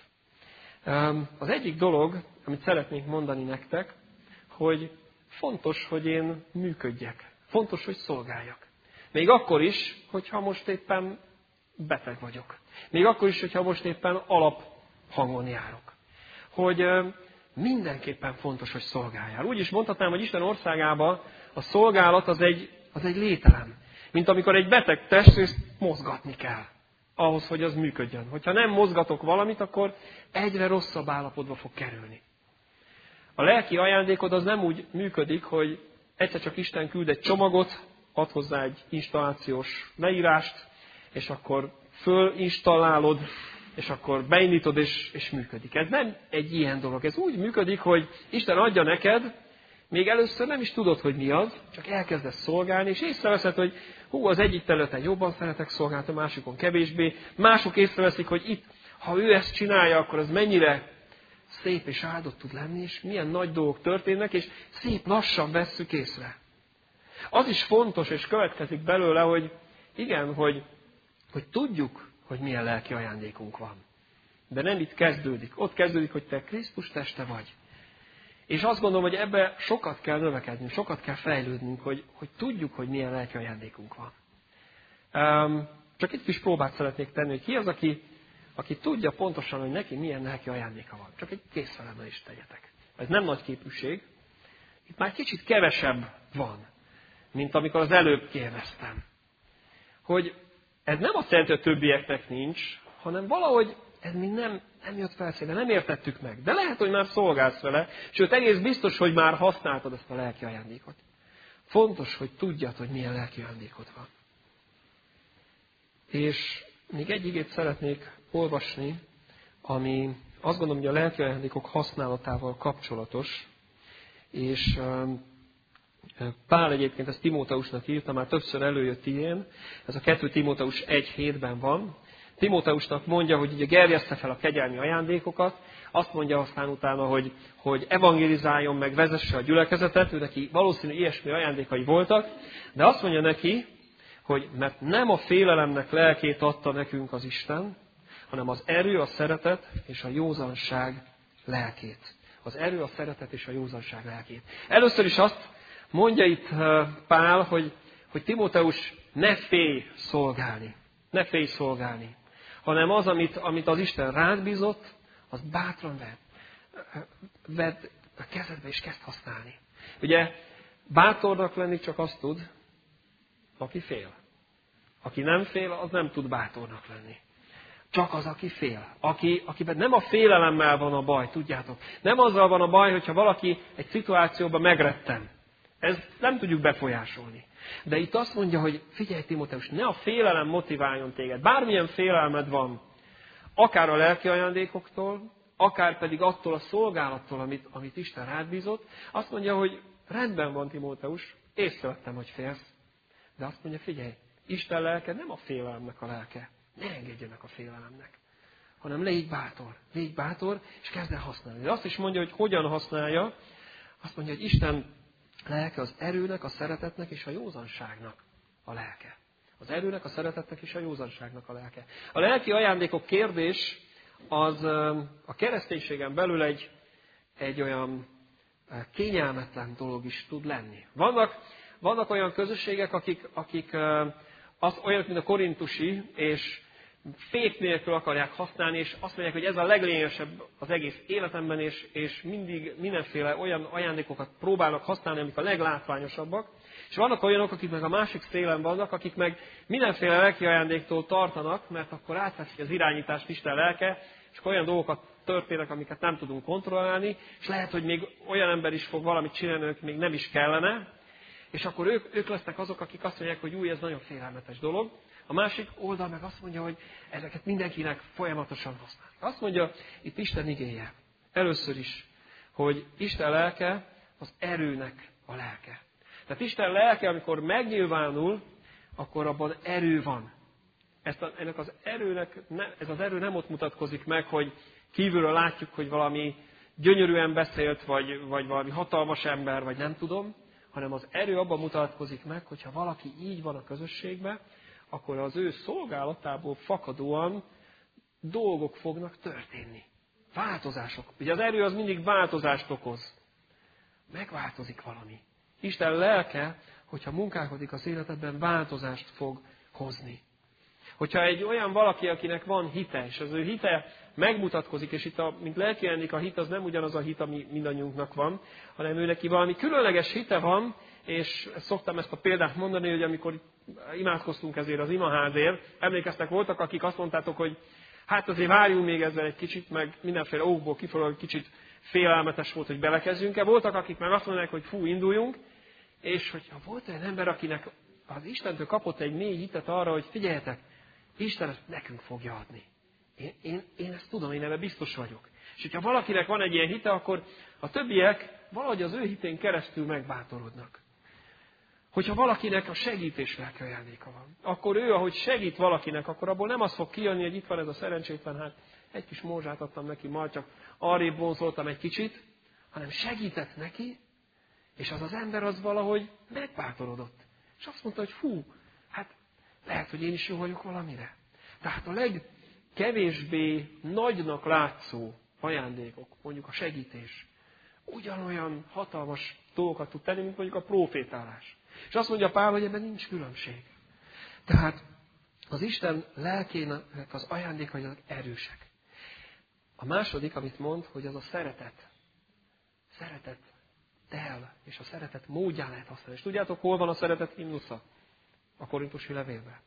Az egyik dolog, amit szeretnék mondani nektek, hogy fontos, hogy én működjek. Fontos, hogy szolgáljak. Még akkor is, hogyha most éppen beteg vagyok. Még akkor is, hogyha most éppen alaphangon járok. Hogy mindenképpen fontos, hogy szolgáljál. Úgy is mondhatnám, hogy Isten országában a szolgálat az egy, az egy lételem. Mint amikor egy beteg testrészt mozgatni kell. Ahhoz, hogy az működjön. Hogyha nem mozgatok valamit, akkor egyre rosszabb állapotba fog kerülni. A lelki ajándékod az nem úgy működik, hogy egyszer csak Isten küld egy csomagot, ad hozzá egy installációs leírást, és akkor fölinstallálod, és akkor beindítod, és, és működik. Ez nem egy ilyen dolog. Ez úgy működik, hogy Isten adja neked, még először nem is tudod, hogy mi az, csak elkezdesz szolgálni, és észreveszed, hogy hú, az egyik területen jobban szeretek szolgálni, a másikon kevésbé. Mások észreveszik, hogy itt, ha ő ezt csinálja, akkor az mennyire szép és áldott tud lenni, és milyen nagy dolgok történnek, és szép lassan vesszük észre. Az is fontos, és következik belőle, hogy igen, hogy, hogy tudjuk, hogy milyen lelki ajándékunk van. De nem itt kezdődik. Ott kezdődik, hogy te Krisztus teste vagy. És azt gondolom, hogy ebbe sokat kell növekednünk, sokat kell fejlődnünk, hogy, hogy tudjuk, hogy milyen lelki ajándékunk van. Um, csak itt kis próbát szeretnék tenni, hogy ki az, aki, aki tudja pontosan, hogy neki milyen lelki ajándéka van. Csak egy készfelemmel is tegyetek. Ez nem nagy képűség. Itt már kicsit kevesebb van, mint amikor az előbb kérdeztem. Hogy ez nem azt jelenti, hogy a többieknek nincs, hanem valahogy ez még nem, nem jött felszínre, nem értettük meg. De lehet, hogy már szolgálsz vele, sőt egész biztos, hogy már használtad ezt a lelki ajándékot. Fontos, hogy tudjad, hogy milyen lelki ajándékod van. És még egy igét szeretnék olvasni, ami azt gondolom, hogy a lelki ajándékok használatával kapcsolatos, és Pál egyébként ezt Timóteusnak írta, már többször előjött ilyen, ez a kettő Timóteus egy hétben van. Timóteusnak mondja, hogy ugye gerjeszte fel a kegyelmi ajándékokat, azt mondja aztán utána, hogy, hogy evangelizáljon meg, vezesse a gyülekezetet, ő neki valószínű ilyesmi ajándékai voltak, de azt mondja neki, hogy mert nem a félelemnek lelkét adta nekünk az Isten, hanem az erő, a szeretet és a józanság lelkét. Az erő, a szeretet és a józanság lelkét. Először is azt mondja itt Pál, hogy, hogy Timóteus ne félj szolgálni. Ne félj szolgálni. Hanem az, amit, amit az Isten rád bízott, az bátran vedd. Vedd a kezedbe és kezd használni. Ugye bátornak lenni csak azt tud, aki fél. Aki nem fél, az nem tud bátornak lenni. Csak az, aki fél. Aki, akiben nem a félelemmel van a baj, tudjátok. Nem azzal van a baj, hogyha valaki egy szituációban megretten. Ezt nem tudjuk befolyásolni. De itt azt mondja, hogy figyelj Timóteus, ne a félelem motiváljon téged. Bármilyen félelmed van, akár a lelki ajándékoktól, akár pedig attól a szolgálattól, amit, amit Isten rád bízott, azt mondja, hogy rendben van Timóteus, észrevettem, hogy félsz. De azt mondja, figyelj, Isten lelke nem a félelemnek a lelke. Ne engedjenek a félelemnek. Hanem légy bátor. Légy bátor, és kezd el használni. De azt is mondja, hogy hogyan használja. Azt mondja, hogy Isten lelke az erőnek, a szeretetnek és a józanságnak a lelke. Az erőnek, a szeretetnek és a józanságnak a lelke. A lelki ajándékok kérdés az a kereszténységen belül egy, egy olyan kényelmetlen dolog is tud lenni. Vannak, vannak olyan közösségek, akik, akik az, olyanok, mint a korintusi, és fék nélkül akarják használni, és azt mondják, hogy ez a leglényesebb az egész életemben, és, és mindig mindenféle olyan ajándékokat próbálnak használni, amik a leglátványosabbak. És vannak olyanok, akik meg a másik szélen vannak, akik meg mindenféle lelki ajándéktól tartanak, mert akkor átveszik az irányítást Isten lelke, és akkor olyan dolgokat történnek, amiket nem tudunk kontrollálni, és lehet, hogy még olyan ember is fog valamit csinálni, aki még nem is kellene, és akkor ők, ők lesznek azok, akik azt mondják, hogy új, ez nagyon félelmetes dolog. A másik oldal meg azt mondja, hogy ezeket mindenkinek folyamatosan használni. Azt mondja itt Isten igéje. Először is, hogy Isten lelke az erőnek a lelke. Tehát Isten lelke, amikor megnyilvánul, akkor abban erő van. Ezt a, ennek az erőnek, ne, ez az erő nem ott mutatkozik meg, hogy kívülről látjuk, hogy valami gyönyörűen beszélt, vagy, vagy valami hatalmas ember, vagy nem tudom, hanem az erő abban mutatkozik meg, hogyha valaki így van a közösségben, akkor az ő szolgálatából fakadóan dolgok fognak történni. Változások. Ugye az erő az mindig változást okoz. Megváltozik valami. Isten lelke, hogyha munkálkodik az életedben, változást fog hozni. Hogyha egy olyan valaki, akinek van hite, és az ő hite megmutatkozik, és itt, a, mint lelki ajándék, a hit az nem ugyanaz a hit, ami mindannyiunknak van, hanem ő neki valami különleges hite van, és szoktam ezt a példát mondani, hogy amikor imádkoztunk ezért az imaházért, emlékeztek, voltak, akik azt mondtátok, hogy hát azért várjunk még ezzel egy kicsit, meg mindenféle okból kifolyólag kicsit félelmetes volt, hogy belekezdjünk-e. Voltak, akik meg azt mondják, hogy fú, induljunk, és hogyha volt olyan ember, akinek az Istentől kapott egy mély hitet arra, hogy figyeljetek, Isten ezt nekünk fogja adni. Én, én, én ezt tudom, én ebben biztos vagyok. És hogyha valakinek van egy ilyen hite, akkor a többiek valahogy az ő hitén keresztül megbátorodnak. Hogyha valakinek a segítés lelki ajándéka van, akkor ő, ahogy segít valakinek, akkor abból nem az fog kijönni, hogy itt van ez a szerencsétlen, hát egy kis morzsát adtam neki, majd csak arrébb vonzoltam egy kicsit, hanem segített neki, és az az ember az valahogy megbátorodott. És azt mondta, hogy fú, hát lehet, hogy én is jó vagyok valamire. Tehát a legkevésbé nagynak látszó ajándékok, mondjuk a segítés, ugyanolyan hatalmas dolgokat tud tenni, mint mondjuk a profétálás. És azt mondja Pál, hogy ebben nincs különbség. Tehát az Isten lelkének az ajándékai azok erősek. A második, amit mond, hogy az a szeretet. Szeretet tel, és a szeretet módján lehet használni. És tudjátok, hol van a szeretet himnusza? A korintusi levélben.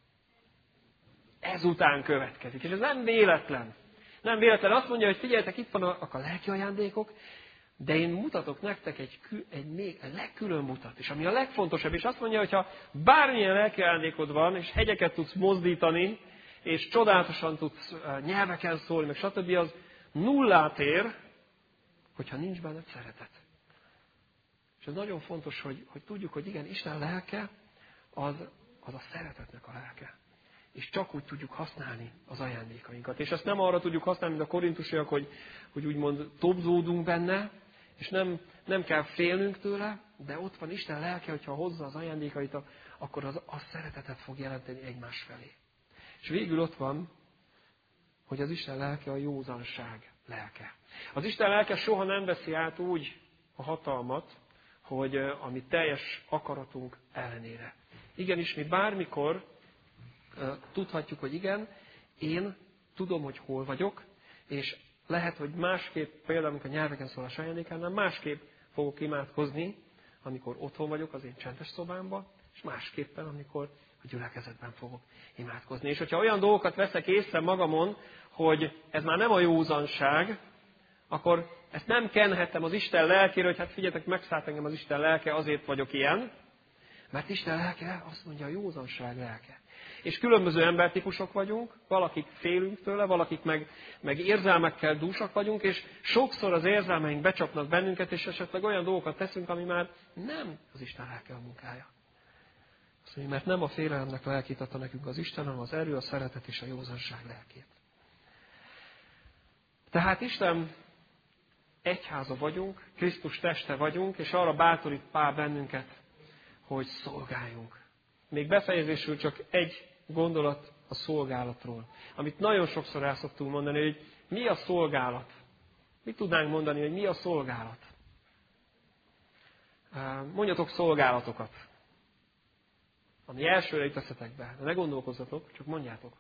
Ezután következik. És ez nem véletlen. Nem véletlen. Azt mondja, hogy figyeljetek, itt vannak a lelki ajándékok, de én mutatok nektek egy, egy még egy legkülön mutat. És ami a legfontosabb, és azt mondja, hogy ha bármilyen lelki ajándékod van, és hegyeket tudsz mozdítani, és csodálatosan tudsz nyelveken szólni, meg stb., az nullát ér, hogyha nincs benned szeretet. És ez nagyon fontos, hogy, hogy tudjuk, hogy igen, Isten lelke az, az a szeretetnek a lelke. És csak úgy tudjuk használni az ajándékainkat. És ezt nem arra tudjuk használni, mint a korintusiak, hogy, hogy úgymond tobzódunk benne, és nem, nem kell félnünk tőle, de ott van Isten lelke, hogyha hozza az ajándékait, akkor az, az szeretetet fog jelenteni egymás felé. És végül ott van, hogy az Isten lelke a józanság lelke. Az Isten lelke soha nem veszi át úgy a hatalmat, hogy a mi teljes akaratunk ellenére. Igenis, mi bármikor uh, tudhatjuk, hogy igen, én tudom, hogy hol vagyok, és lehet, hogy másképp, például a nyelveken szólás ajándékánál, másképp fogok imádkozni, amikor otthon vagyok az én csendes szobámban, és másképpen, amikor a gyülekezetben fogok imádkozni. És hogyha olyan dolgokat veszek észre magamon, hogy ez már nem a józanság, akkor ezt nem kenhetem az Isten lelkére, hogy hát figyeljetek, megszállt engem az Isten lelke, azért vagyok ilyen. Mert Isten lelke azt mondja, a józanság lelke. És különböző embertípusok vagyunk, valakik félünk tőle, valakik meg, meg érzelmekkel dúsak vagyunk, és sokszor az érzelmeink becsapnak bennünket, és esetleg olyan dolgokat teszünk, ami már nem az Isten lelke a munkája. Azt mondja, mert nem a félelemnek lelkét adta nekünk az Isten, hanem az erő, a szeretet és a józanság lelkét. Tehát Isten egyháza vagyunk, Krisztus teste vagyunk, és arra bátorít Pál bennünket, hogy szolgáljunk. Még befejezésül csak egy gondolat a szolgálatról, amit nagyon sokszor el szoktunk mondani, hogy mi a szolgálat. Mit tudnánk mondani, hogy mi a szolgálat? Mondjatok szolgálatokat, ami elsőre jut eszetekbe. De ne gondolkozzatok, csak mondjátok.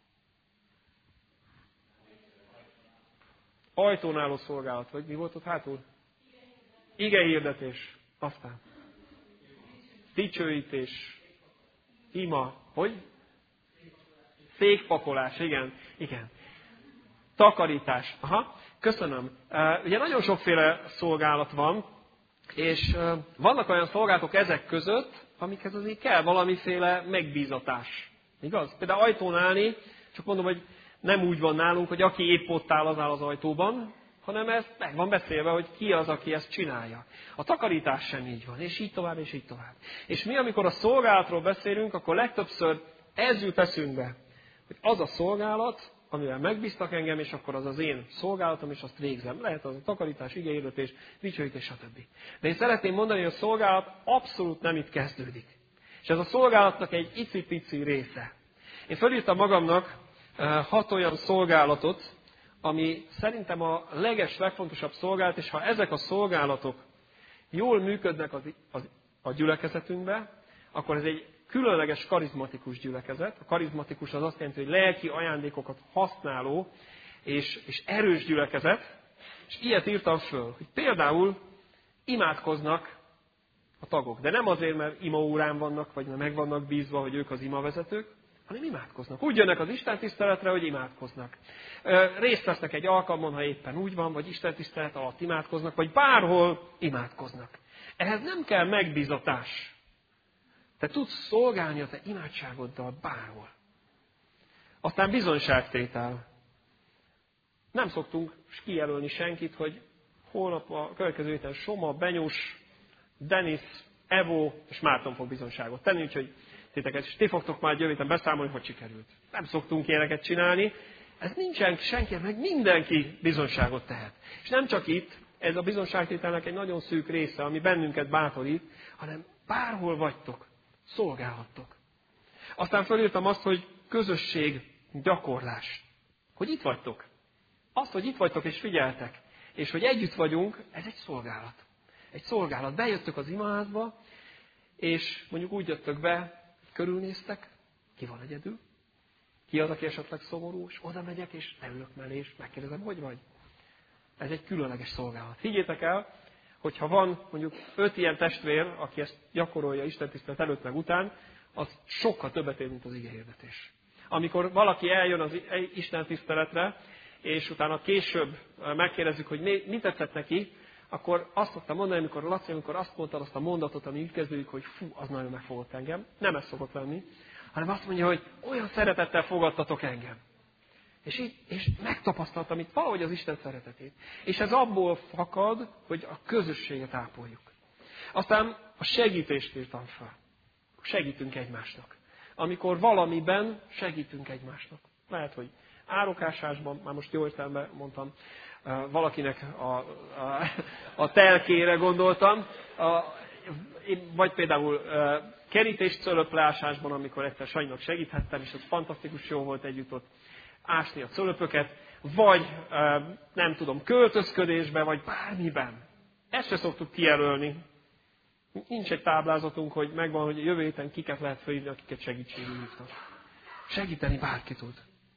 Ajtón álló szolgálat, vagy mi volt ott hátul? Igehirdetés. Aztán. Dicsőítés. Ima. Hogy? Székpakolás. Igen. Igen. Takarítás. Aha. Köszönöm. Uh, ugye nagyon sokféle szolgálat van, És vannak olyan szolgálatok ezek között, amikhez azért kell valamiféle megbízatás. Igaz? Például ajtón állni, csak mondom, hogy nem úgy van nálunk, hogy aki épp ott áll, az áll az ajtóban, hanem ez meg van beszélve, hogy ki az, aki ezt csinálja. A takarítás sem így van, és így tovább, és így tovább. És mi, amikor a szolgálatról beszélünk, akkor legtöbbször ez jut eszünkbe, hogy az a szolgálat, amivel megbíztak engem, és akkor az az én szolgálatom, és azt végzem. Lehet az a takarítás, igehirdetés, dicsőítés, stb. De én szeretném mondani, hogy a szolgálat abszolút nem itt kezdődik. És ez a szolgálatnak egy icipici része. Én felírtam magamnak hat olyan szolgálatot, ami szerintem a leges, legfontosabb szolgálat, és ha ezek a szolgálatok jól működnek az, az, a gyülekezetünkben, akkor ez egy különleges karizmatikus gyülekezet. A karizmatikus az azt jelenti, hogy lelki ajándékokat használó és, és erős gyülekezet. És ilyet írtam föl, hogy például imádkoznak a tagok. De nem azért, mert imaórán vannak, vagy mert meg vannak bízva, hogy ők az imavezetők, hanem imádkoznak. Úgy jönnek az istentiszteletre, hogy imádkoznak. Részt vesznek egy alkalmon, ha éppen úgy van, vagy istentisztelet alatt imádkoznak, vagy bárhol imádkoznak. Ehhez nem kell megbízatás. Te tudsz szolgálni a te imádságoddal bárhol. Aztán bizonyságtétel. Nem szoktunk kijelölni senkit, hogy holnap a következő héten Soma, Benyus, Denis, Evo és Márton fog bizonyságot tenni, úgyhogy titeket, és ti fogtok már jövő héten beszámolni, hogy sikerült. Nem szoktunk ilyeneket csinálni. Ez nincsen senki, meg mindenki bizonyságot tehet. És nem csak itt, ez a bizonyságtételnek egy nagyon szűk része, ami bennünket bátorít, hanem bárhol vagytok, szolgálhattok. Aztán felírtam azt, hogy közösség, gyakorlás. Hogy itt vagytok. Azt, hogy itt vagytok és figyeltek, és hogy együtt vagyunk, ez egy szolgálat. Egy szolgálat. Bejöttök az imaházba, és mondjuk úgy jöttök be, körülnéztek, ki van egyedül, ki az, aki esetleg szomorú, és oda megyek, és leülök mellé, és megkérdezem, hogy vagy. Ez egy különleges szolgálat. Higgyétek el, hogyha van mondjuk öt ilyen testvér, aki ezt gyakorolja istentisztelet előtt meg után, az sokkal többet ér, mint az igehirdetés. Amikor valaki eljön az istentiszteletre, és utána később megkérdezzük, hogy mi tetszett neki, akkor azt szoktam mondani, amikor Laci, amikor azt mondtad azt a mondatot, ami így kezdődik, hogy fú, az nagyon megfogott engem. Nem ez szokott lenni, hanem azt mondja, hogy olyan szeretettel fogadtatok engem. És, így, és megtapasztaltam itt valahogy az Isten szeretetét. És ez abból fakad, hogy a közösséget ápoljuk. Aztán a segítést írtam fel. Segítünk egymásnak. Amikor valamiben segítünk egymásnak. Lehet, hogy árokásásban, már most jó értelemben mondtam, valakinek a, a, a telkére gondoltam, a, vagy például kerítéscölöplásásban, amikor egyszer Sanyinak segíthettem, és ez fantasztikus jó volt együtt ott ásni a cölöpöket, vagy nem tudom, költözködésben, vagy bármiben. Ezt se szoktuk kijelölni. Nincs egy táblázatunk, hogy megvan, hogy jövő héten kiket lehet felhívni, akiket segítségül hívnak. Segíteni bárki tud.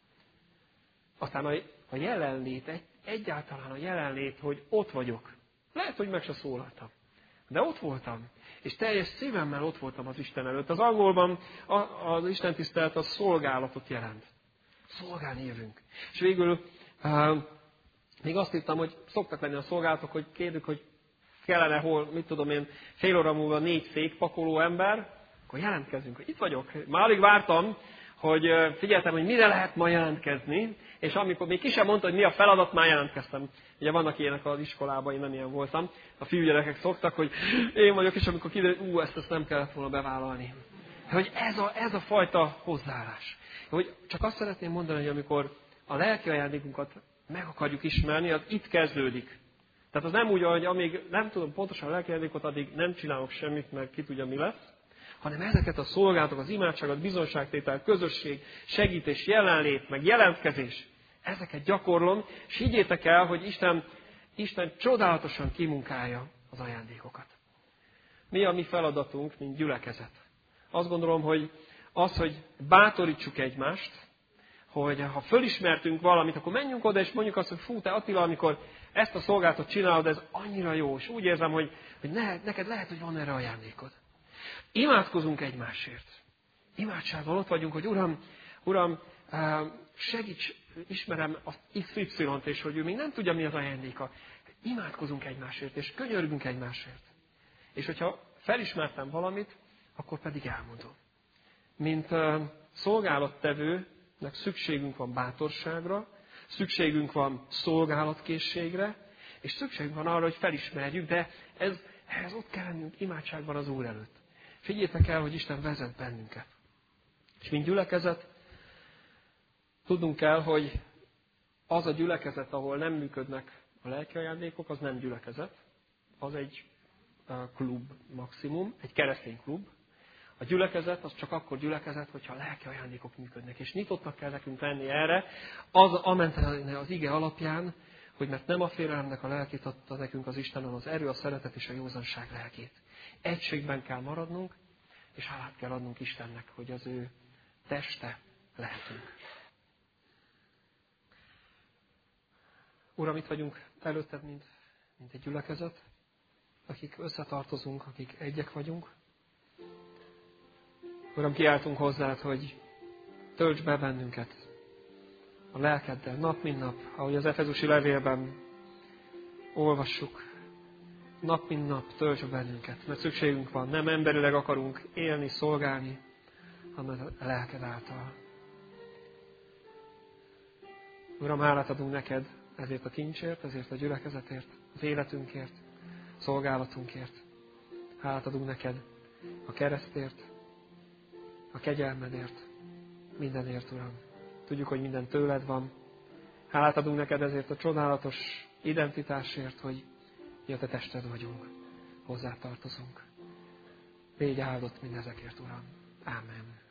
Aztán a, a jelenlét, egy, egyáltalán a jelenlét, hogy ott vagyok. Lehet, hogy meg se szólaltam. De ott voltam. És teljes szívemmel ott voltam az Isten előtt. Az angolban a, az istentisztelet a szolgálatot jelent. Szolgálni jövünk. És végül uh, még azt írtam, hogy szoktak lenni a szolgálatok, hogy kérdük, hogy kellene hol, mit tudom én, fél óra múlva négy fékpakoló ember, akkor jelentkezünk, hogy itt vagyok. Már alig vártam, hogy figyeltem, hogy mire lehet ma jelentkezni, és amikor még ki sem mondta, hogy mi a feladat, már jelentkeztem. Ugye vannak ilyenek az iskolában, én nem ilyen voltam. A fiúgyerekek szoktak, hogy én vagyok, és amikor kiderül, ú, ezt, ezt nem kellett volna bevállalni. Hogy ez a, ez a fajta hozzáállás. Hogy csak azt szeretném mondani, hogy amikor a lelki ajándékunkat meg akarjuk ismerni, az itt kezdődik. Tehát az nem úgy, hogy amíg nem tudom pontosan a lelki ajándékot, addig nem csinálok semmit, mert ki tudja, mi lesz, hanem ezeket a szolgálatok, az imádságot, bizonságtétel, közösség, segítés, jelenlét, meg jelentkezés, ezeket gyakorlom, és higgyétek el, hogy Isten, Isten csodálatosan kimunkálja az ajándékokat. Mi a mi feladatunk, mint gyülekezet? Azt gondolom, hogy az, hogy bátorítsuk egymást, hogy ha fölismertünk valamit, akkor menjünk oda, és mondjuk azt, hogy fú, te Attila, amikor ezt a szolgálatot csinálod, ez annyira jó, és úgy érzem, hogy, hogy ne, neked lehet, hogy van erre ajándékod. Imádkozunk egymásért. Imádsággal ott vagyunk, hogy Uram, Uram, segíts, ismerem az iksz ipszilont, és hogy ő még nem tudja, mi az ajándéka. Imádkozunk egymásért, és könyörgünk egymásért. És hogyha felismertem valamit, akkor pedig elmondom. Mint uh, szolgálattevőnek szükségünk van bátorságra, szükségünk van szolgálatkészségre, és szükségünk van arra, hogy felismerjük, de ez, ehhez ott kell lennünk imádságban az Úr előtt. Figyeljétek el, hogy Isten vezet bennünket. És mint gyülekezet, tudnunk kell, hogy az a gyülekezet, ahol nem működnek a lelki ajándékok, az nem gyülekezet. Az egy klub maximum, egy keresztény klub. A gyülekezet az csak akkor gyülekezet, hogyha a lelki ajándékok működnek. És nyitottnak kell nekünk lenni erre, az amentene az ige alapján, hogy mert nem a félelemnek a lelkét adta nekünk az Isten, hanem az erő, a szeretet és a józanság lelkét. Egységben kell maradnunk, és hálát kell adnunk Istennek, hogy az ő teste lehetünk. Uram, itt vagyunk előtted, mint, mint egy gyülekezet, akik összetartozunk, akik egyek vagyunk. Uram, kiáltunk hozzád, hogy tölts be bennünket a lelkeddel nap, mint nap, ahogy az Efezusi levélben olvassuk. Nap, mint nap tölts be bennünket, mert szükségünk van. Nem emberileg akarunk élni, szolgálni, hanem a lelked által. Uram, hálát adunk neked ezért a kincsért, ezért a gyülekezetért, az életünkért, szolgálatunkért. Hálát adunk neked a keresztért, a kegyelmedért, mindenért, Uram. Tudjuk, hogy minden tőled van. Hálát adunk neked ezért a csodálatos identitásért, hogy mi a te tested vagyunk, hozzá tartozunk. Légy áldott mindezekért, Uram. Ámen.